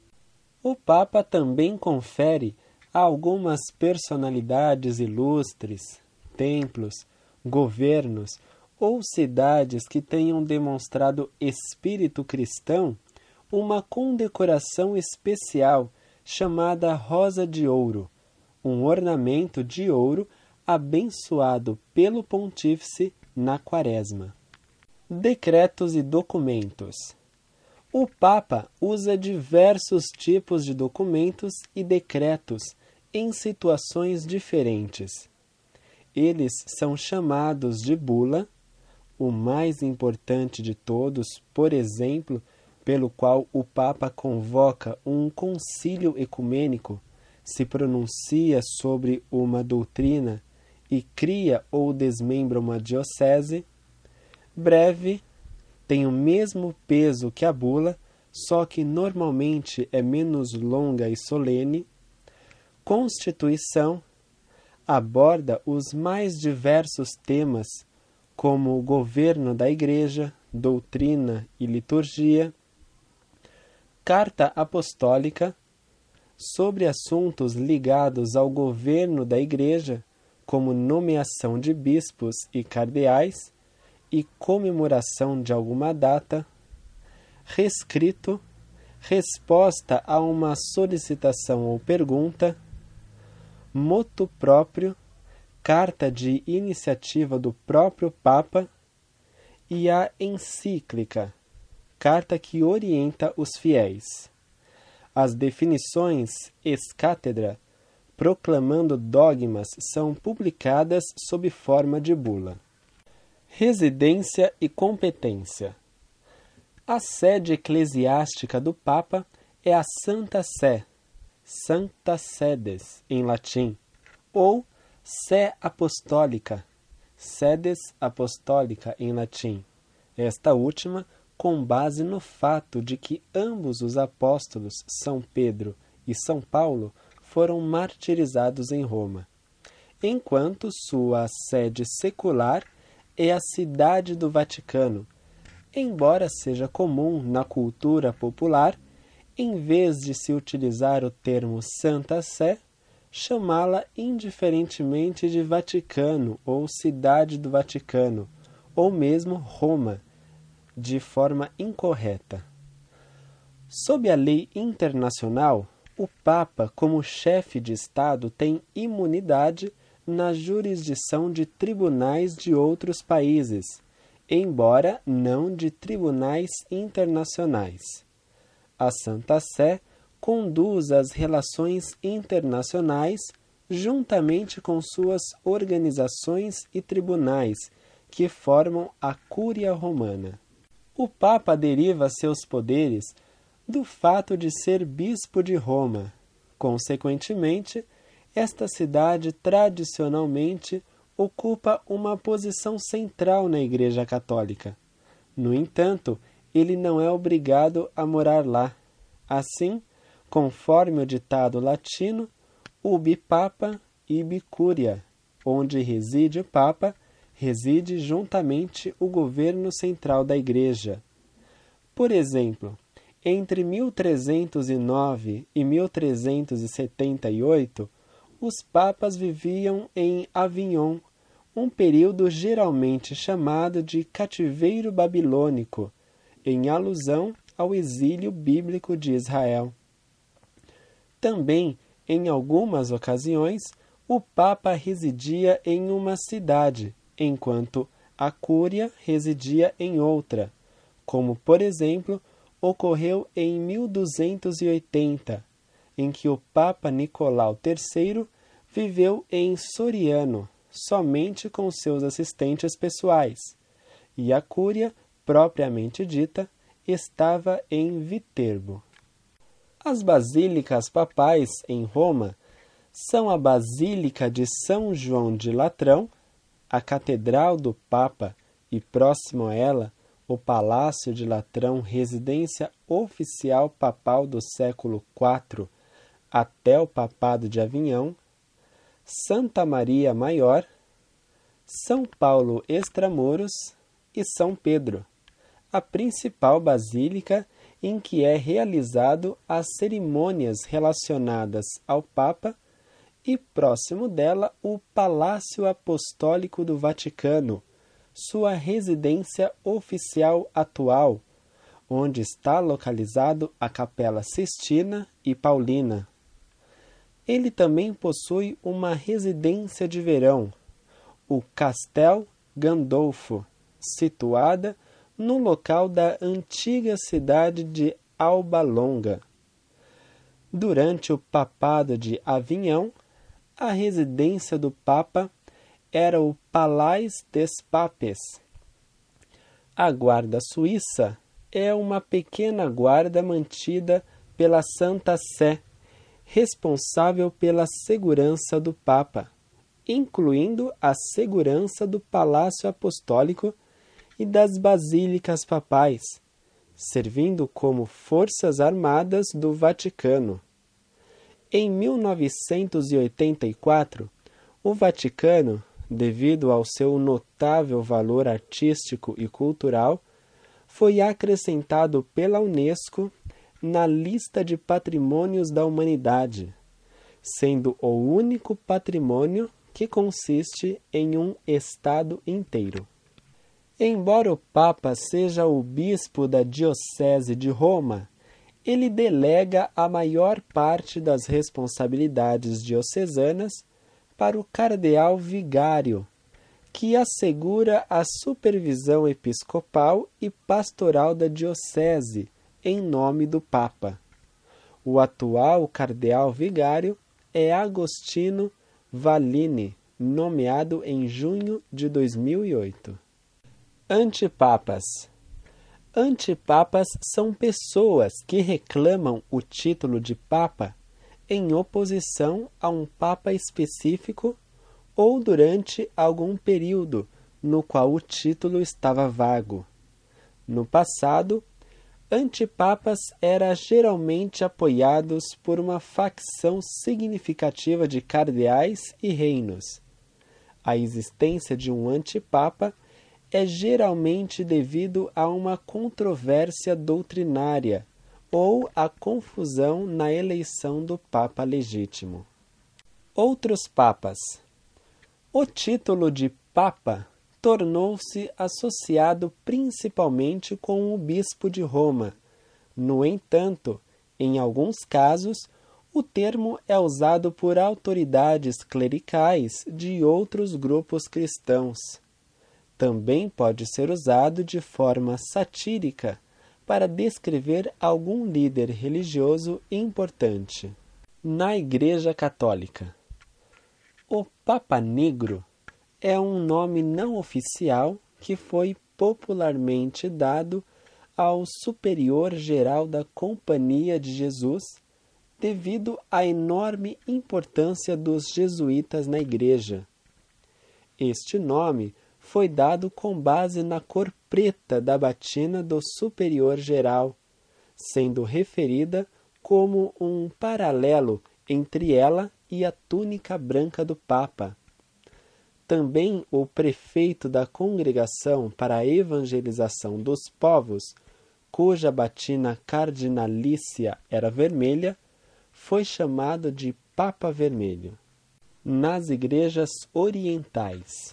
O Papa também confere a algumas personalidades ilustres, templos, governos ou cidades que tenham demonstrado espírito cristão uma condecoração especial chamada Rosa de Ouro, um ornamento de ouro abençoado pelo pontífice na Quaresma. Decretos e documentos. O Papa usa diversos tipos de documentos e decretos em situações diferentes. Eles são chamados de bula, o mais importante de todos, por exemplo, pelo qual o Papa convoca um concílio ecumênico, se pronuncia sobre uma doutrina e cria ou desmembra uma diocese. Breve, tem o mesmo peso que a bula, só que normalmente é menos longa e solene. Constituição aborda os mais diversos temas, como o governo da Igreja, doutrina e liturgia. Carta Apostólica, sobre assuntos ligados ao governo da Igreja, como nomeação de bispos e cardeais, e comemoração de alguma data. Rescrito, resposta a uma solicitação ou pergunta. Motu próprio, carta de iniciativa do próprio Papa. E a encíclica, carta que orienta os fiéis. As definições ex-cátedra, proclamando dogmas, são publicadas sob forma de bula. Residência e competência. A sede eclesiástica do Papa é a Santa Sé, Sancta Sedes, em latim, ou Sé Apostólica, Sedes Apostólica, em latim. Esta última, com base no fato de que ambos os apóstolos, São Pedro e São Paulo, foram martirizados em Roma, enquanto sua sede secular é a Cidade do Vaticano, embora seja comum na cultura popular, em vez de se utilizar o termo Santa Sé, chamá-la indiferentemente de Vaticano ou Cidade do Vaticano, ou mesmo Roma, de forma incorreta. Sob a lei internacional, o Papa, como chefe de Estado, tem imunidade na jurisdição de tribunais de outros países, embora não de tribunais internacionais. A Santa Sé conduz as relações internacionais juntamente com suas organizações e tribunais, que formam a Cúria Romana. O Papa deriva seus poderes do fato de ser bispo de Roma. Consequentemente, esta cidade tradicionalmente ocupa uma posição central na Igreja Católica. No entanto, ele não é obrigado a morar lá. Assim, conforme o ditado latino, ubi papa, ibi curia, onde reside o Papa, reside juntamente o governo central da Igreja. Por exemplo, entre 1309 e 1378, os papas viviam em Avignon, um período geralmente chamado de cativeiro babilônico, em alusão ao exílio bíblico de Israel. Também, em algumas ocasiões, o Papa residia em uma cidade, enquanto a Cúria residia em outra, como, por exemplo, ocorreu em 1280, em que o Papa Nicolau III viveu em Soriano, somente com seus assistentes pessoais, e a Cúria, propriamente dita, estava em Viterbo. As basílicas papais em Roma são a Basílica de São João de Latrão, a Catedral do Papa e, próximo a ela, o Palácio de Latrão, residência oficial papal do século IV até o Papado de Avignon, Santa Maria Maior, São Paulo Extramuros e São Pedro, a principal basílica em que é realizado as cerimônias relacionadas ao Papa, e próximo dela o Palácio Apostólico do Vaticano, sua residência oficial atual, onde está localizado a Capela Sistina e Paulina. Ele também possui uma residência de verão, o Castel Gandolfo, situada no local da antiga cidade de Alba Longa. Durante o papado de Avignon, a residência do Papa era o Palais des Papes. A guarda suíça é uma pequena guarda mantida pela Santa Sé, responsável pela segurança do Papa, incluindo a segurança do Palácio Apostólico e das basílicas papais, servindo como forças armadas do Vaticano. Em 1984, o Vaticano, devido ao seu notável valor artístico e cultural, foi acrescentado pela Unesco na lista de patrimônios da humanidade, sendo o único patrimônio que consiste em um estado inteiro. Embora o Papa seja o bispo da Diocese de Roma, ele delega a maior parte das responsabilidades diocesanas para o cardeal vigário, que assegura a supervisão episcopal e pastoral da diocese, em nome do Papa. O atual cardeal vigário é Agostino Vallini, nomeado em junho de 2008. Antipapas. Antipapas são pessoas que reclamam o título de Papa em oposição a um Papa específico ou durante algum período no qual o título estava vago. No passado, antipapas eram geralmente apoiados por uma facção significativa de cardeais e reinos. A existência de um antipapa é geralmente devido a uma controvérsia doutrinária ou a confusão na eleição do Papa legítimo. Outros papas. O título de Papa tornou-se associado principalmente com o bispo de Roma. No entanto, em alguns casos, o termo é usado por autoridades clericais de outros grupos cristãos. Também pode ser usado de forma satírica para descrever algum líder religioso importante. Na Igreja Católica, o Papa Negro é um nome não oficial que foi popularmente dado ao superior geral da Companhia de Jesus devido à enorme importância dos jesuítas na Igreja. Este nome foi dado com base na cor preta da batina do superior geral, sendo referida como um paralelo entre ela e a túnica branca do Papa. Também o prefeito da Congregação para a Evangelização dos Povos, cuja batina cardinalícia era vermelha, foi chamado de Papa Vermelho. Nas igrejas orientais.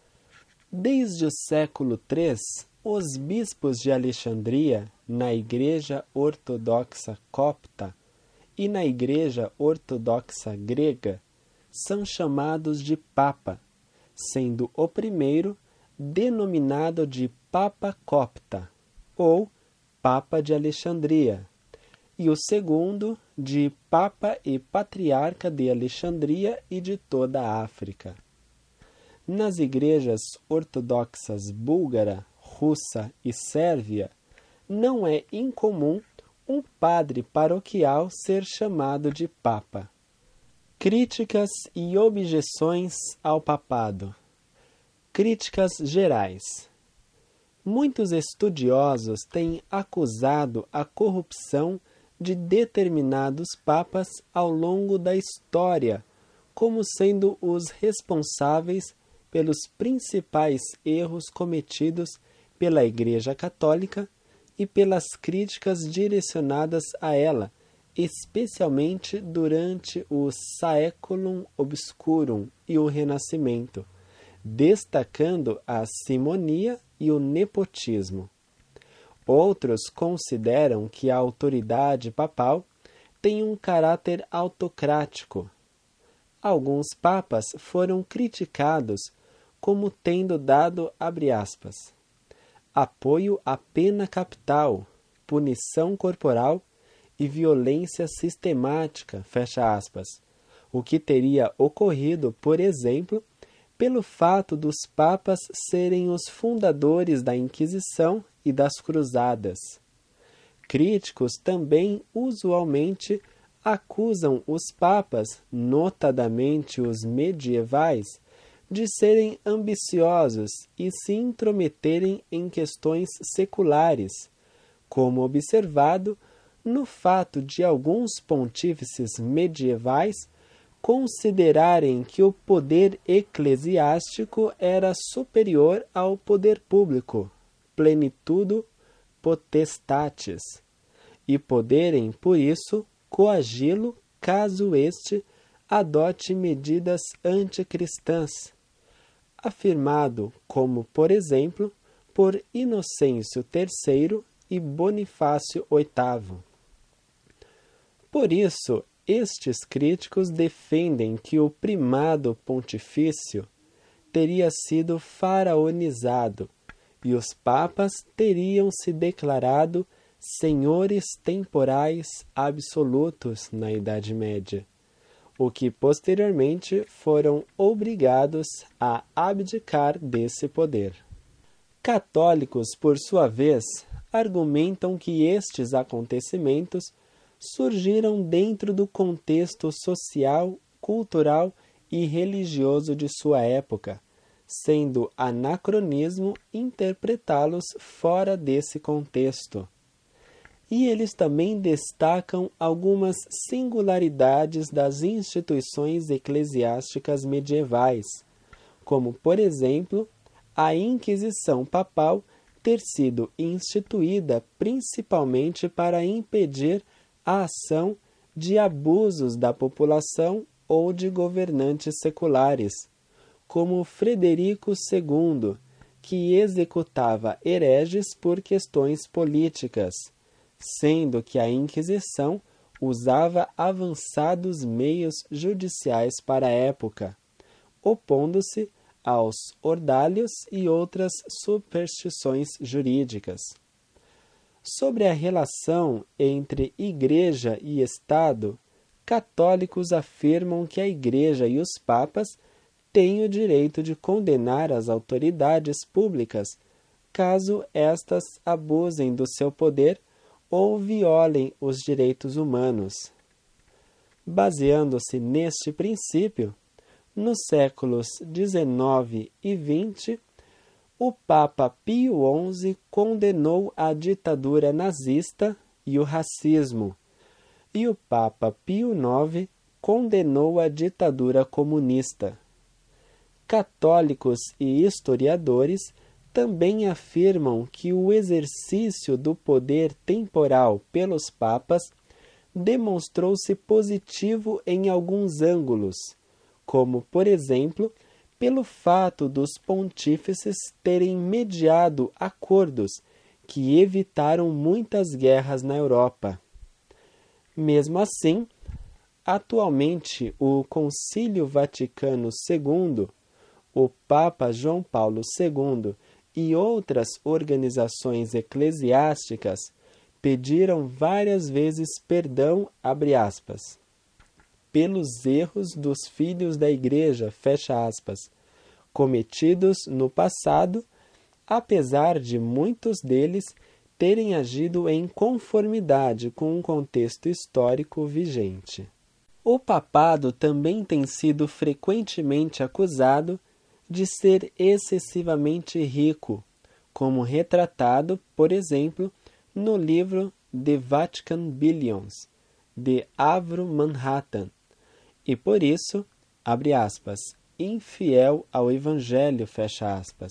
Desde o século III, os bispos de Alexandria, na Igreja Ortodoxa Copta e na Igreja Ortodoxa Grega, são chamados de Papa, sendo o primeiro denominado de Papa Copta, ou Papa de Alexandria, e o segundo de Papa e Patriarca de Alexandria e de toda a África. Nas igrejas ortodoxas búlgara, russa e sérvia, não é incomum um padre paroquial ser chamado de Papa. Críticas e objeções ao papado. Críticas gerais. Muitos estudiosos têm acusado a corrupção de determinados papas ao longo da história, como sendo os responsáveis pelos principais erros cometidos pela Igreja Católica e pelas críticas direcionadas a ela, especialmente durante o Saeculum Obscurum e o Renascimento, destacando a simonia e o nepotismo. Outros consideram que a autoridade papal tem um caráter autocrático. Alguns papas foram criticados como tendo dado, abre aspas, apoio à pena capital, punição corporal e violência sistemática, fecha aspas, o que teria ocorrido, por exemplo, pelo fato dos papas serem os fundadores da Inquisição e das Cruzadas. Críticos também usualmente acusam os papas, notadamente os medievais, de serem ambiciosos e se intrometerem em questões seculares, como observado no fato de alguns pontífices medievais considerarem que o poder eclesiástico era superior ao poder público, plenitudo potestatis, e poderem, por isso, coagi-lo caso este adote medidas anticristãs, afirmado como, por exemplo, por Inocêncio III e Bonifácio VIII. Por isso, estes críticos defendem que o primado pontifício teria sido faraonizado e os papas teriam se declarado senhores temporais absolutos na Idade Média, o que posteriormente foram obrigados a abdicar desse poder. Católicos, por sua vez, argumentam que estes acontecimentos surgiram dentro do contexto social, cultural e religioso de sua época, sendo anacronismo interpretá-los fora desse contexto. E eles também destacam algumas singularidades das instituições eclesiásticas medievais, como, por exemplo, a Inquisição Papal ter sido instituída principalmente para impedir a ação de abusos da população ou de governantes seculares, como Frederico II, que executava hereges por questões políticas, sendo que a Inquisição usava avançados meios judiciais para a época, opondo-se aos ordalhos e outras superstições jurídicas. Sobre a relação entre Igreja e Estado, católicos afirmam que a Igreja e os papas têm o direito de condenar as autoridades públicas caso estas abusem do seu poder ou violem os direitos humanos. Baseando-se neste princípio, nos séculos XIX e XX, o Papa Pio XI condenou a ditadura nazista e o racismo, e o Papa Pio IX condenou a ditadura comunista. Católicos e historiadores também afirmam que o exercício do poder temporal pelos papas demonstrou-se positivo em alguns ângulos, como, por exemplo, pelo fato dos pontífices terem mediado acordos que evitaram muitas guerras na Europa. Mesmo assim, atualmente o Concílio Vaticano II, o Papa João Paulo II e outras organizações eclesiásticas pediram várias vezes perdão, abre aspas, pelos erros dos filhos da Igreja, fecha aspas, cometidos no passado, apesar de muitos deles terem agido em conformidade com o contexto histórico vigente. O papado também tem sido frequentemente acusado de ser excessivamente rico, como retratado, por exemplo, no livro The Vatican Billions, de Avro Manhattan, e por isso, abre aspas, infiel ao Evangelho, fecha aspas.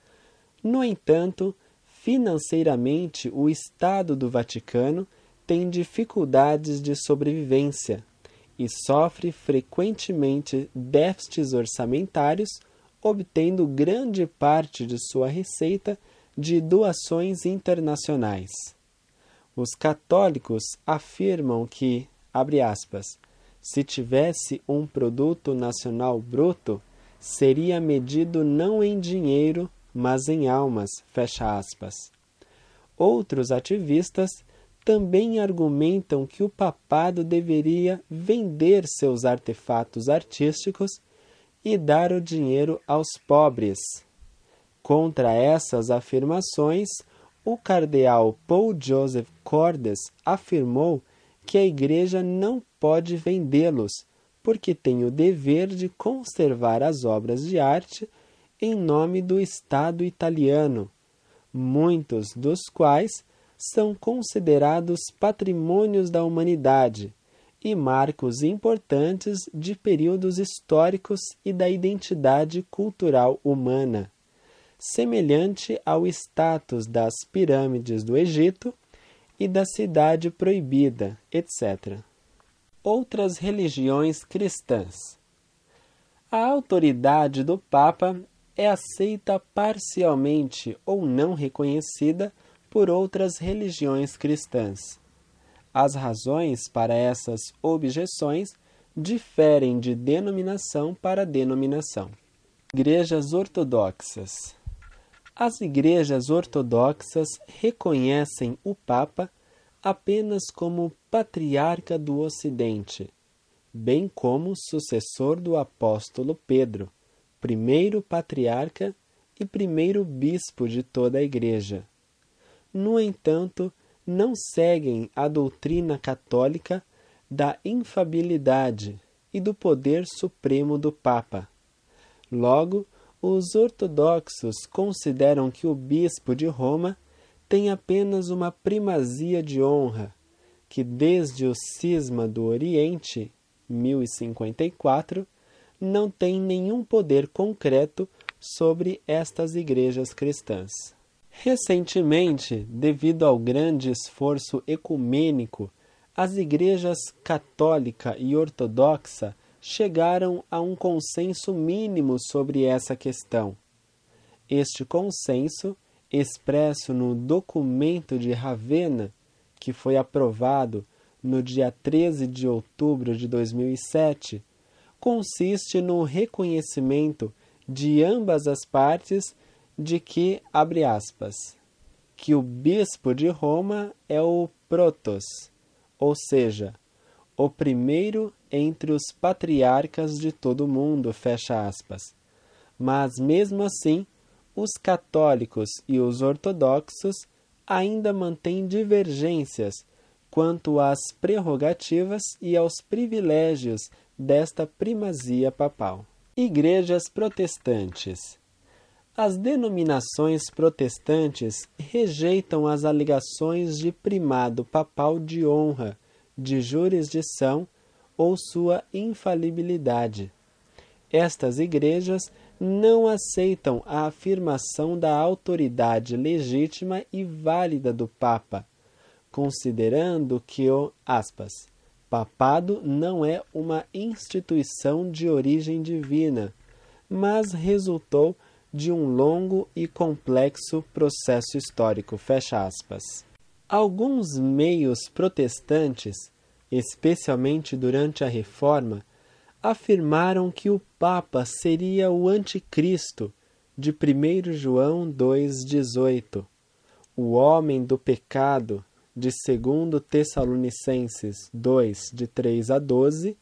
No entanto, financeiramente, o Estado do Vaticano tem dificuldades de sobrevivência e sofre frequentemente déficits orçamentários, obtendo grande parte de sua receita de doações internacionais. Os católicos afirmam que, abre aspas, se tivesse um produto nacional bruto, seria medido não em dinheiro, mas em almas, fecha aspas. Outros ativistas também argumentam que o papado deveria vender seus artefatos artísticos e dar o dinheiro aos pobres. Contra essas afirmações, o cardeal Paul Joseph Cordes afirmou que a Igreja não pode vendê-los, porque tem o dever de conservar as obras de arte em nome do Estado italiano, muitos dos quais são considerados patrimônios da humanidade e marcos importantes de períodos históricos e da identidade cultural humana, semelhante ao status das pirâmides do Egito e da Cidade Proibida, etc. Outras religiões cristãs. A autoridade do Papa é aceita parcialmente ou não reconhecida por outras religiões cristãs. As razões para essas objeções diferem de denominação para denominação. Igrejas ortodoxas. As igrejas ortodoxas reconhecem o Papa apenas como patriarca do Ocidente, bem como sucessor do apóstolo Pedro, primeiro patriarca e primeiro bispo de toda a Igreja. No entanto, não seguem a doutrina católica da infabilidade e do poder supremo do Papa. Logo, os ortodoxos consideram que o bispo de Roma tem apenas uma primazia de honra, que desde o cisma do Oriente, 1054, não tem nenhum poder concreto sobre estas igrejas cristãs. Recentemente, devido ao grande esforço ecumênico, as igrejas católica e ortodoxa chegaram a um consenso mínimo sobre essa questão. Este consenso, expresso no Documento de Ravenna, que foi aprovado no dia 13 de outubro de 2007, consiste no reconhecimento de ambas as partes de que, abre aspas, que o bispo de Roma é o protos, ou seja, o primeiro entre os patriarcas de todo o mundo, fecha aspas. Mas mesmo assim, os católicos e os ortodoxos ainda mantêm divergências quanto às prerrogativas e aos privilégios desta primazia papal. Igrejas protestantes. As denominações protestantes rejeitam as alegações de primado papal de honra, de jurisdição ou sua infalibilidade. Estas igrejas não aceitam a afirmação da autoridade legítima e válida do Papa, considerando que o, aspas, papado não é uma instituição de origem divina, mas resultou de um longo e complexo processo histórico, fecha aspas. Alguns meios protestantes, especialmente durante a Reforma, afirmaram que o Papa seria o Anticristo, de 1 João 2,18, o homem do pecado, de 2 Tessalonicenses 2, de 3 a 12,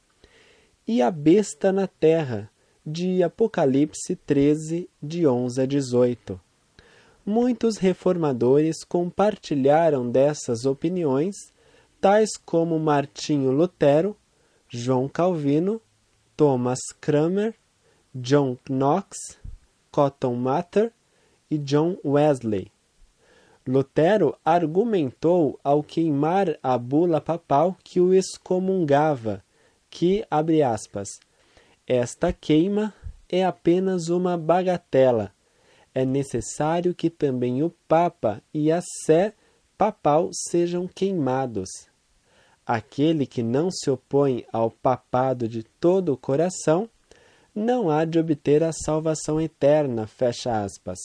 e a besta na terra, de Apocalipse 13, de 11 a 18. Muitos reformadores compartilharam dessas opiniões, tais como Martinho Lutero, João Calvino, Thomas Cranmer, John Knox, Cotton Mather e John Wesley. Lutero argumentou ao queimar a bula papal que o excomungava, que, abre aspas, esta queima é apenas uma bagatela. É necessário que também o Papa e a sé papal sejam queimados. Aquele que não se opõe ao papado de todo o coração não há de obter a salvação eterna, fecha aspas.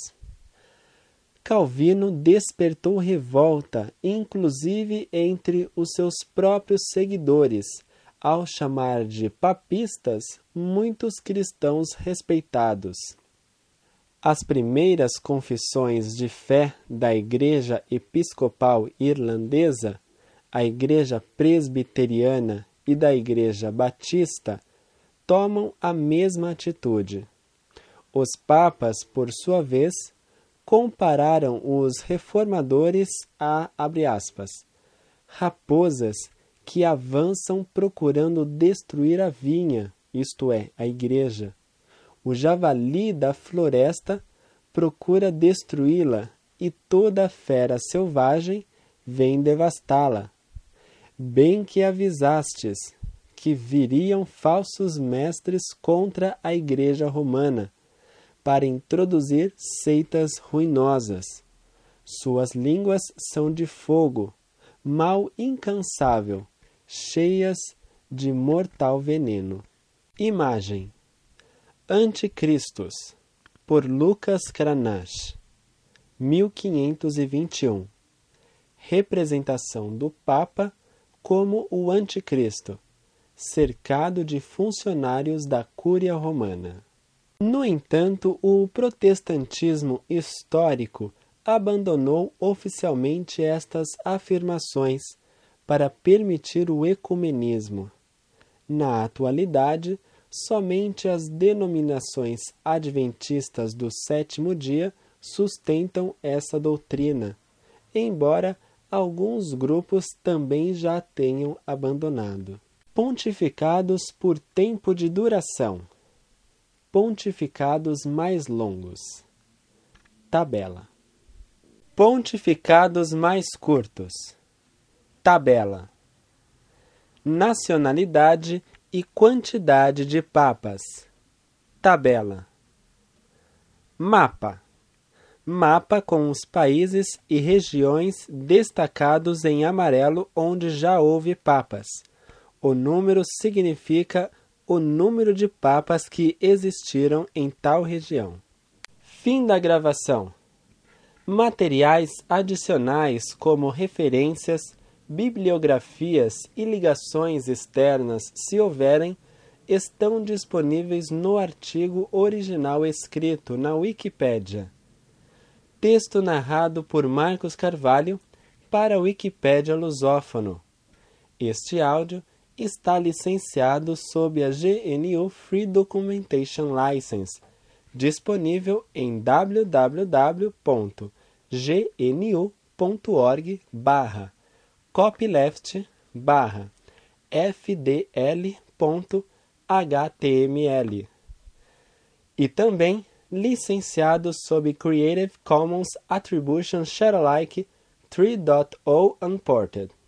Calvino despertou revolta, inclusive entre os seus próprios seguidores, ao chamar de papistas muitos cristãos respeitados. As primeiras confissões de fé da Igreja Episcopal Irlandesa, a Igreja Presbiteriana e da Igreja Batista tomam a mesma atitude. Os papas, por sua vez, compararam os reformadores a, abre aspas, raposas que avançam procurando destruir a vinha, isto é, a igreja. O javali da floresta procura destruí-la e toda fera selvagem vem devastá-la. Bem que avisastes que viriam falsos mestres contra a Igreja Romana, para introduzir seitas ruinosas. Suas línguas são de fogo, mal incansável, cheias de mortal veneno. Imagem: Anticristos, por Lucas Cranach, 1521. Representação do Papa como o Anticristo, cercado de funcionários da Cúria Romana. No entanto, o protestantismo histórico abandonou oficialmente estas afirmações para permitir o ecumenismo. Na atualidade, somente as denominações adventistas do sétimo dia sustentam essa doutrina, embora alguns grupos também já tenham abandonado. Pontificados por tempo de duração. Pontificados mais longos. Tabela. Pontificados mais curtos. Tabela. Nacionalidade e quantidade de papas. Tabela. Mapa. Mapa com os países e regiões destacados em amarelo onde já houve papas. O número significa o número de papas que existiram em tal região. Fim da gravação. Materiais adicionais como referências, bibliografias e ligações externas, se houverem, estão disponíveis no artigo original escrito na Wikipédia. Texto narrado por Marcos Carvalho para a Wikipédia Lusófono. Este áudio está licenciado sob a GNU Free Documentation License, disponível em www.gnu.org/copyleft/fdl.html e também licenciado sob Creative Commons Attribution Share Alike 3.0 Unported.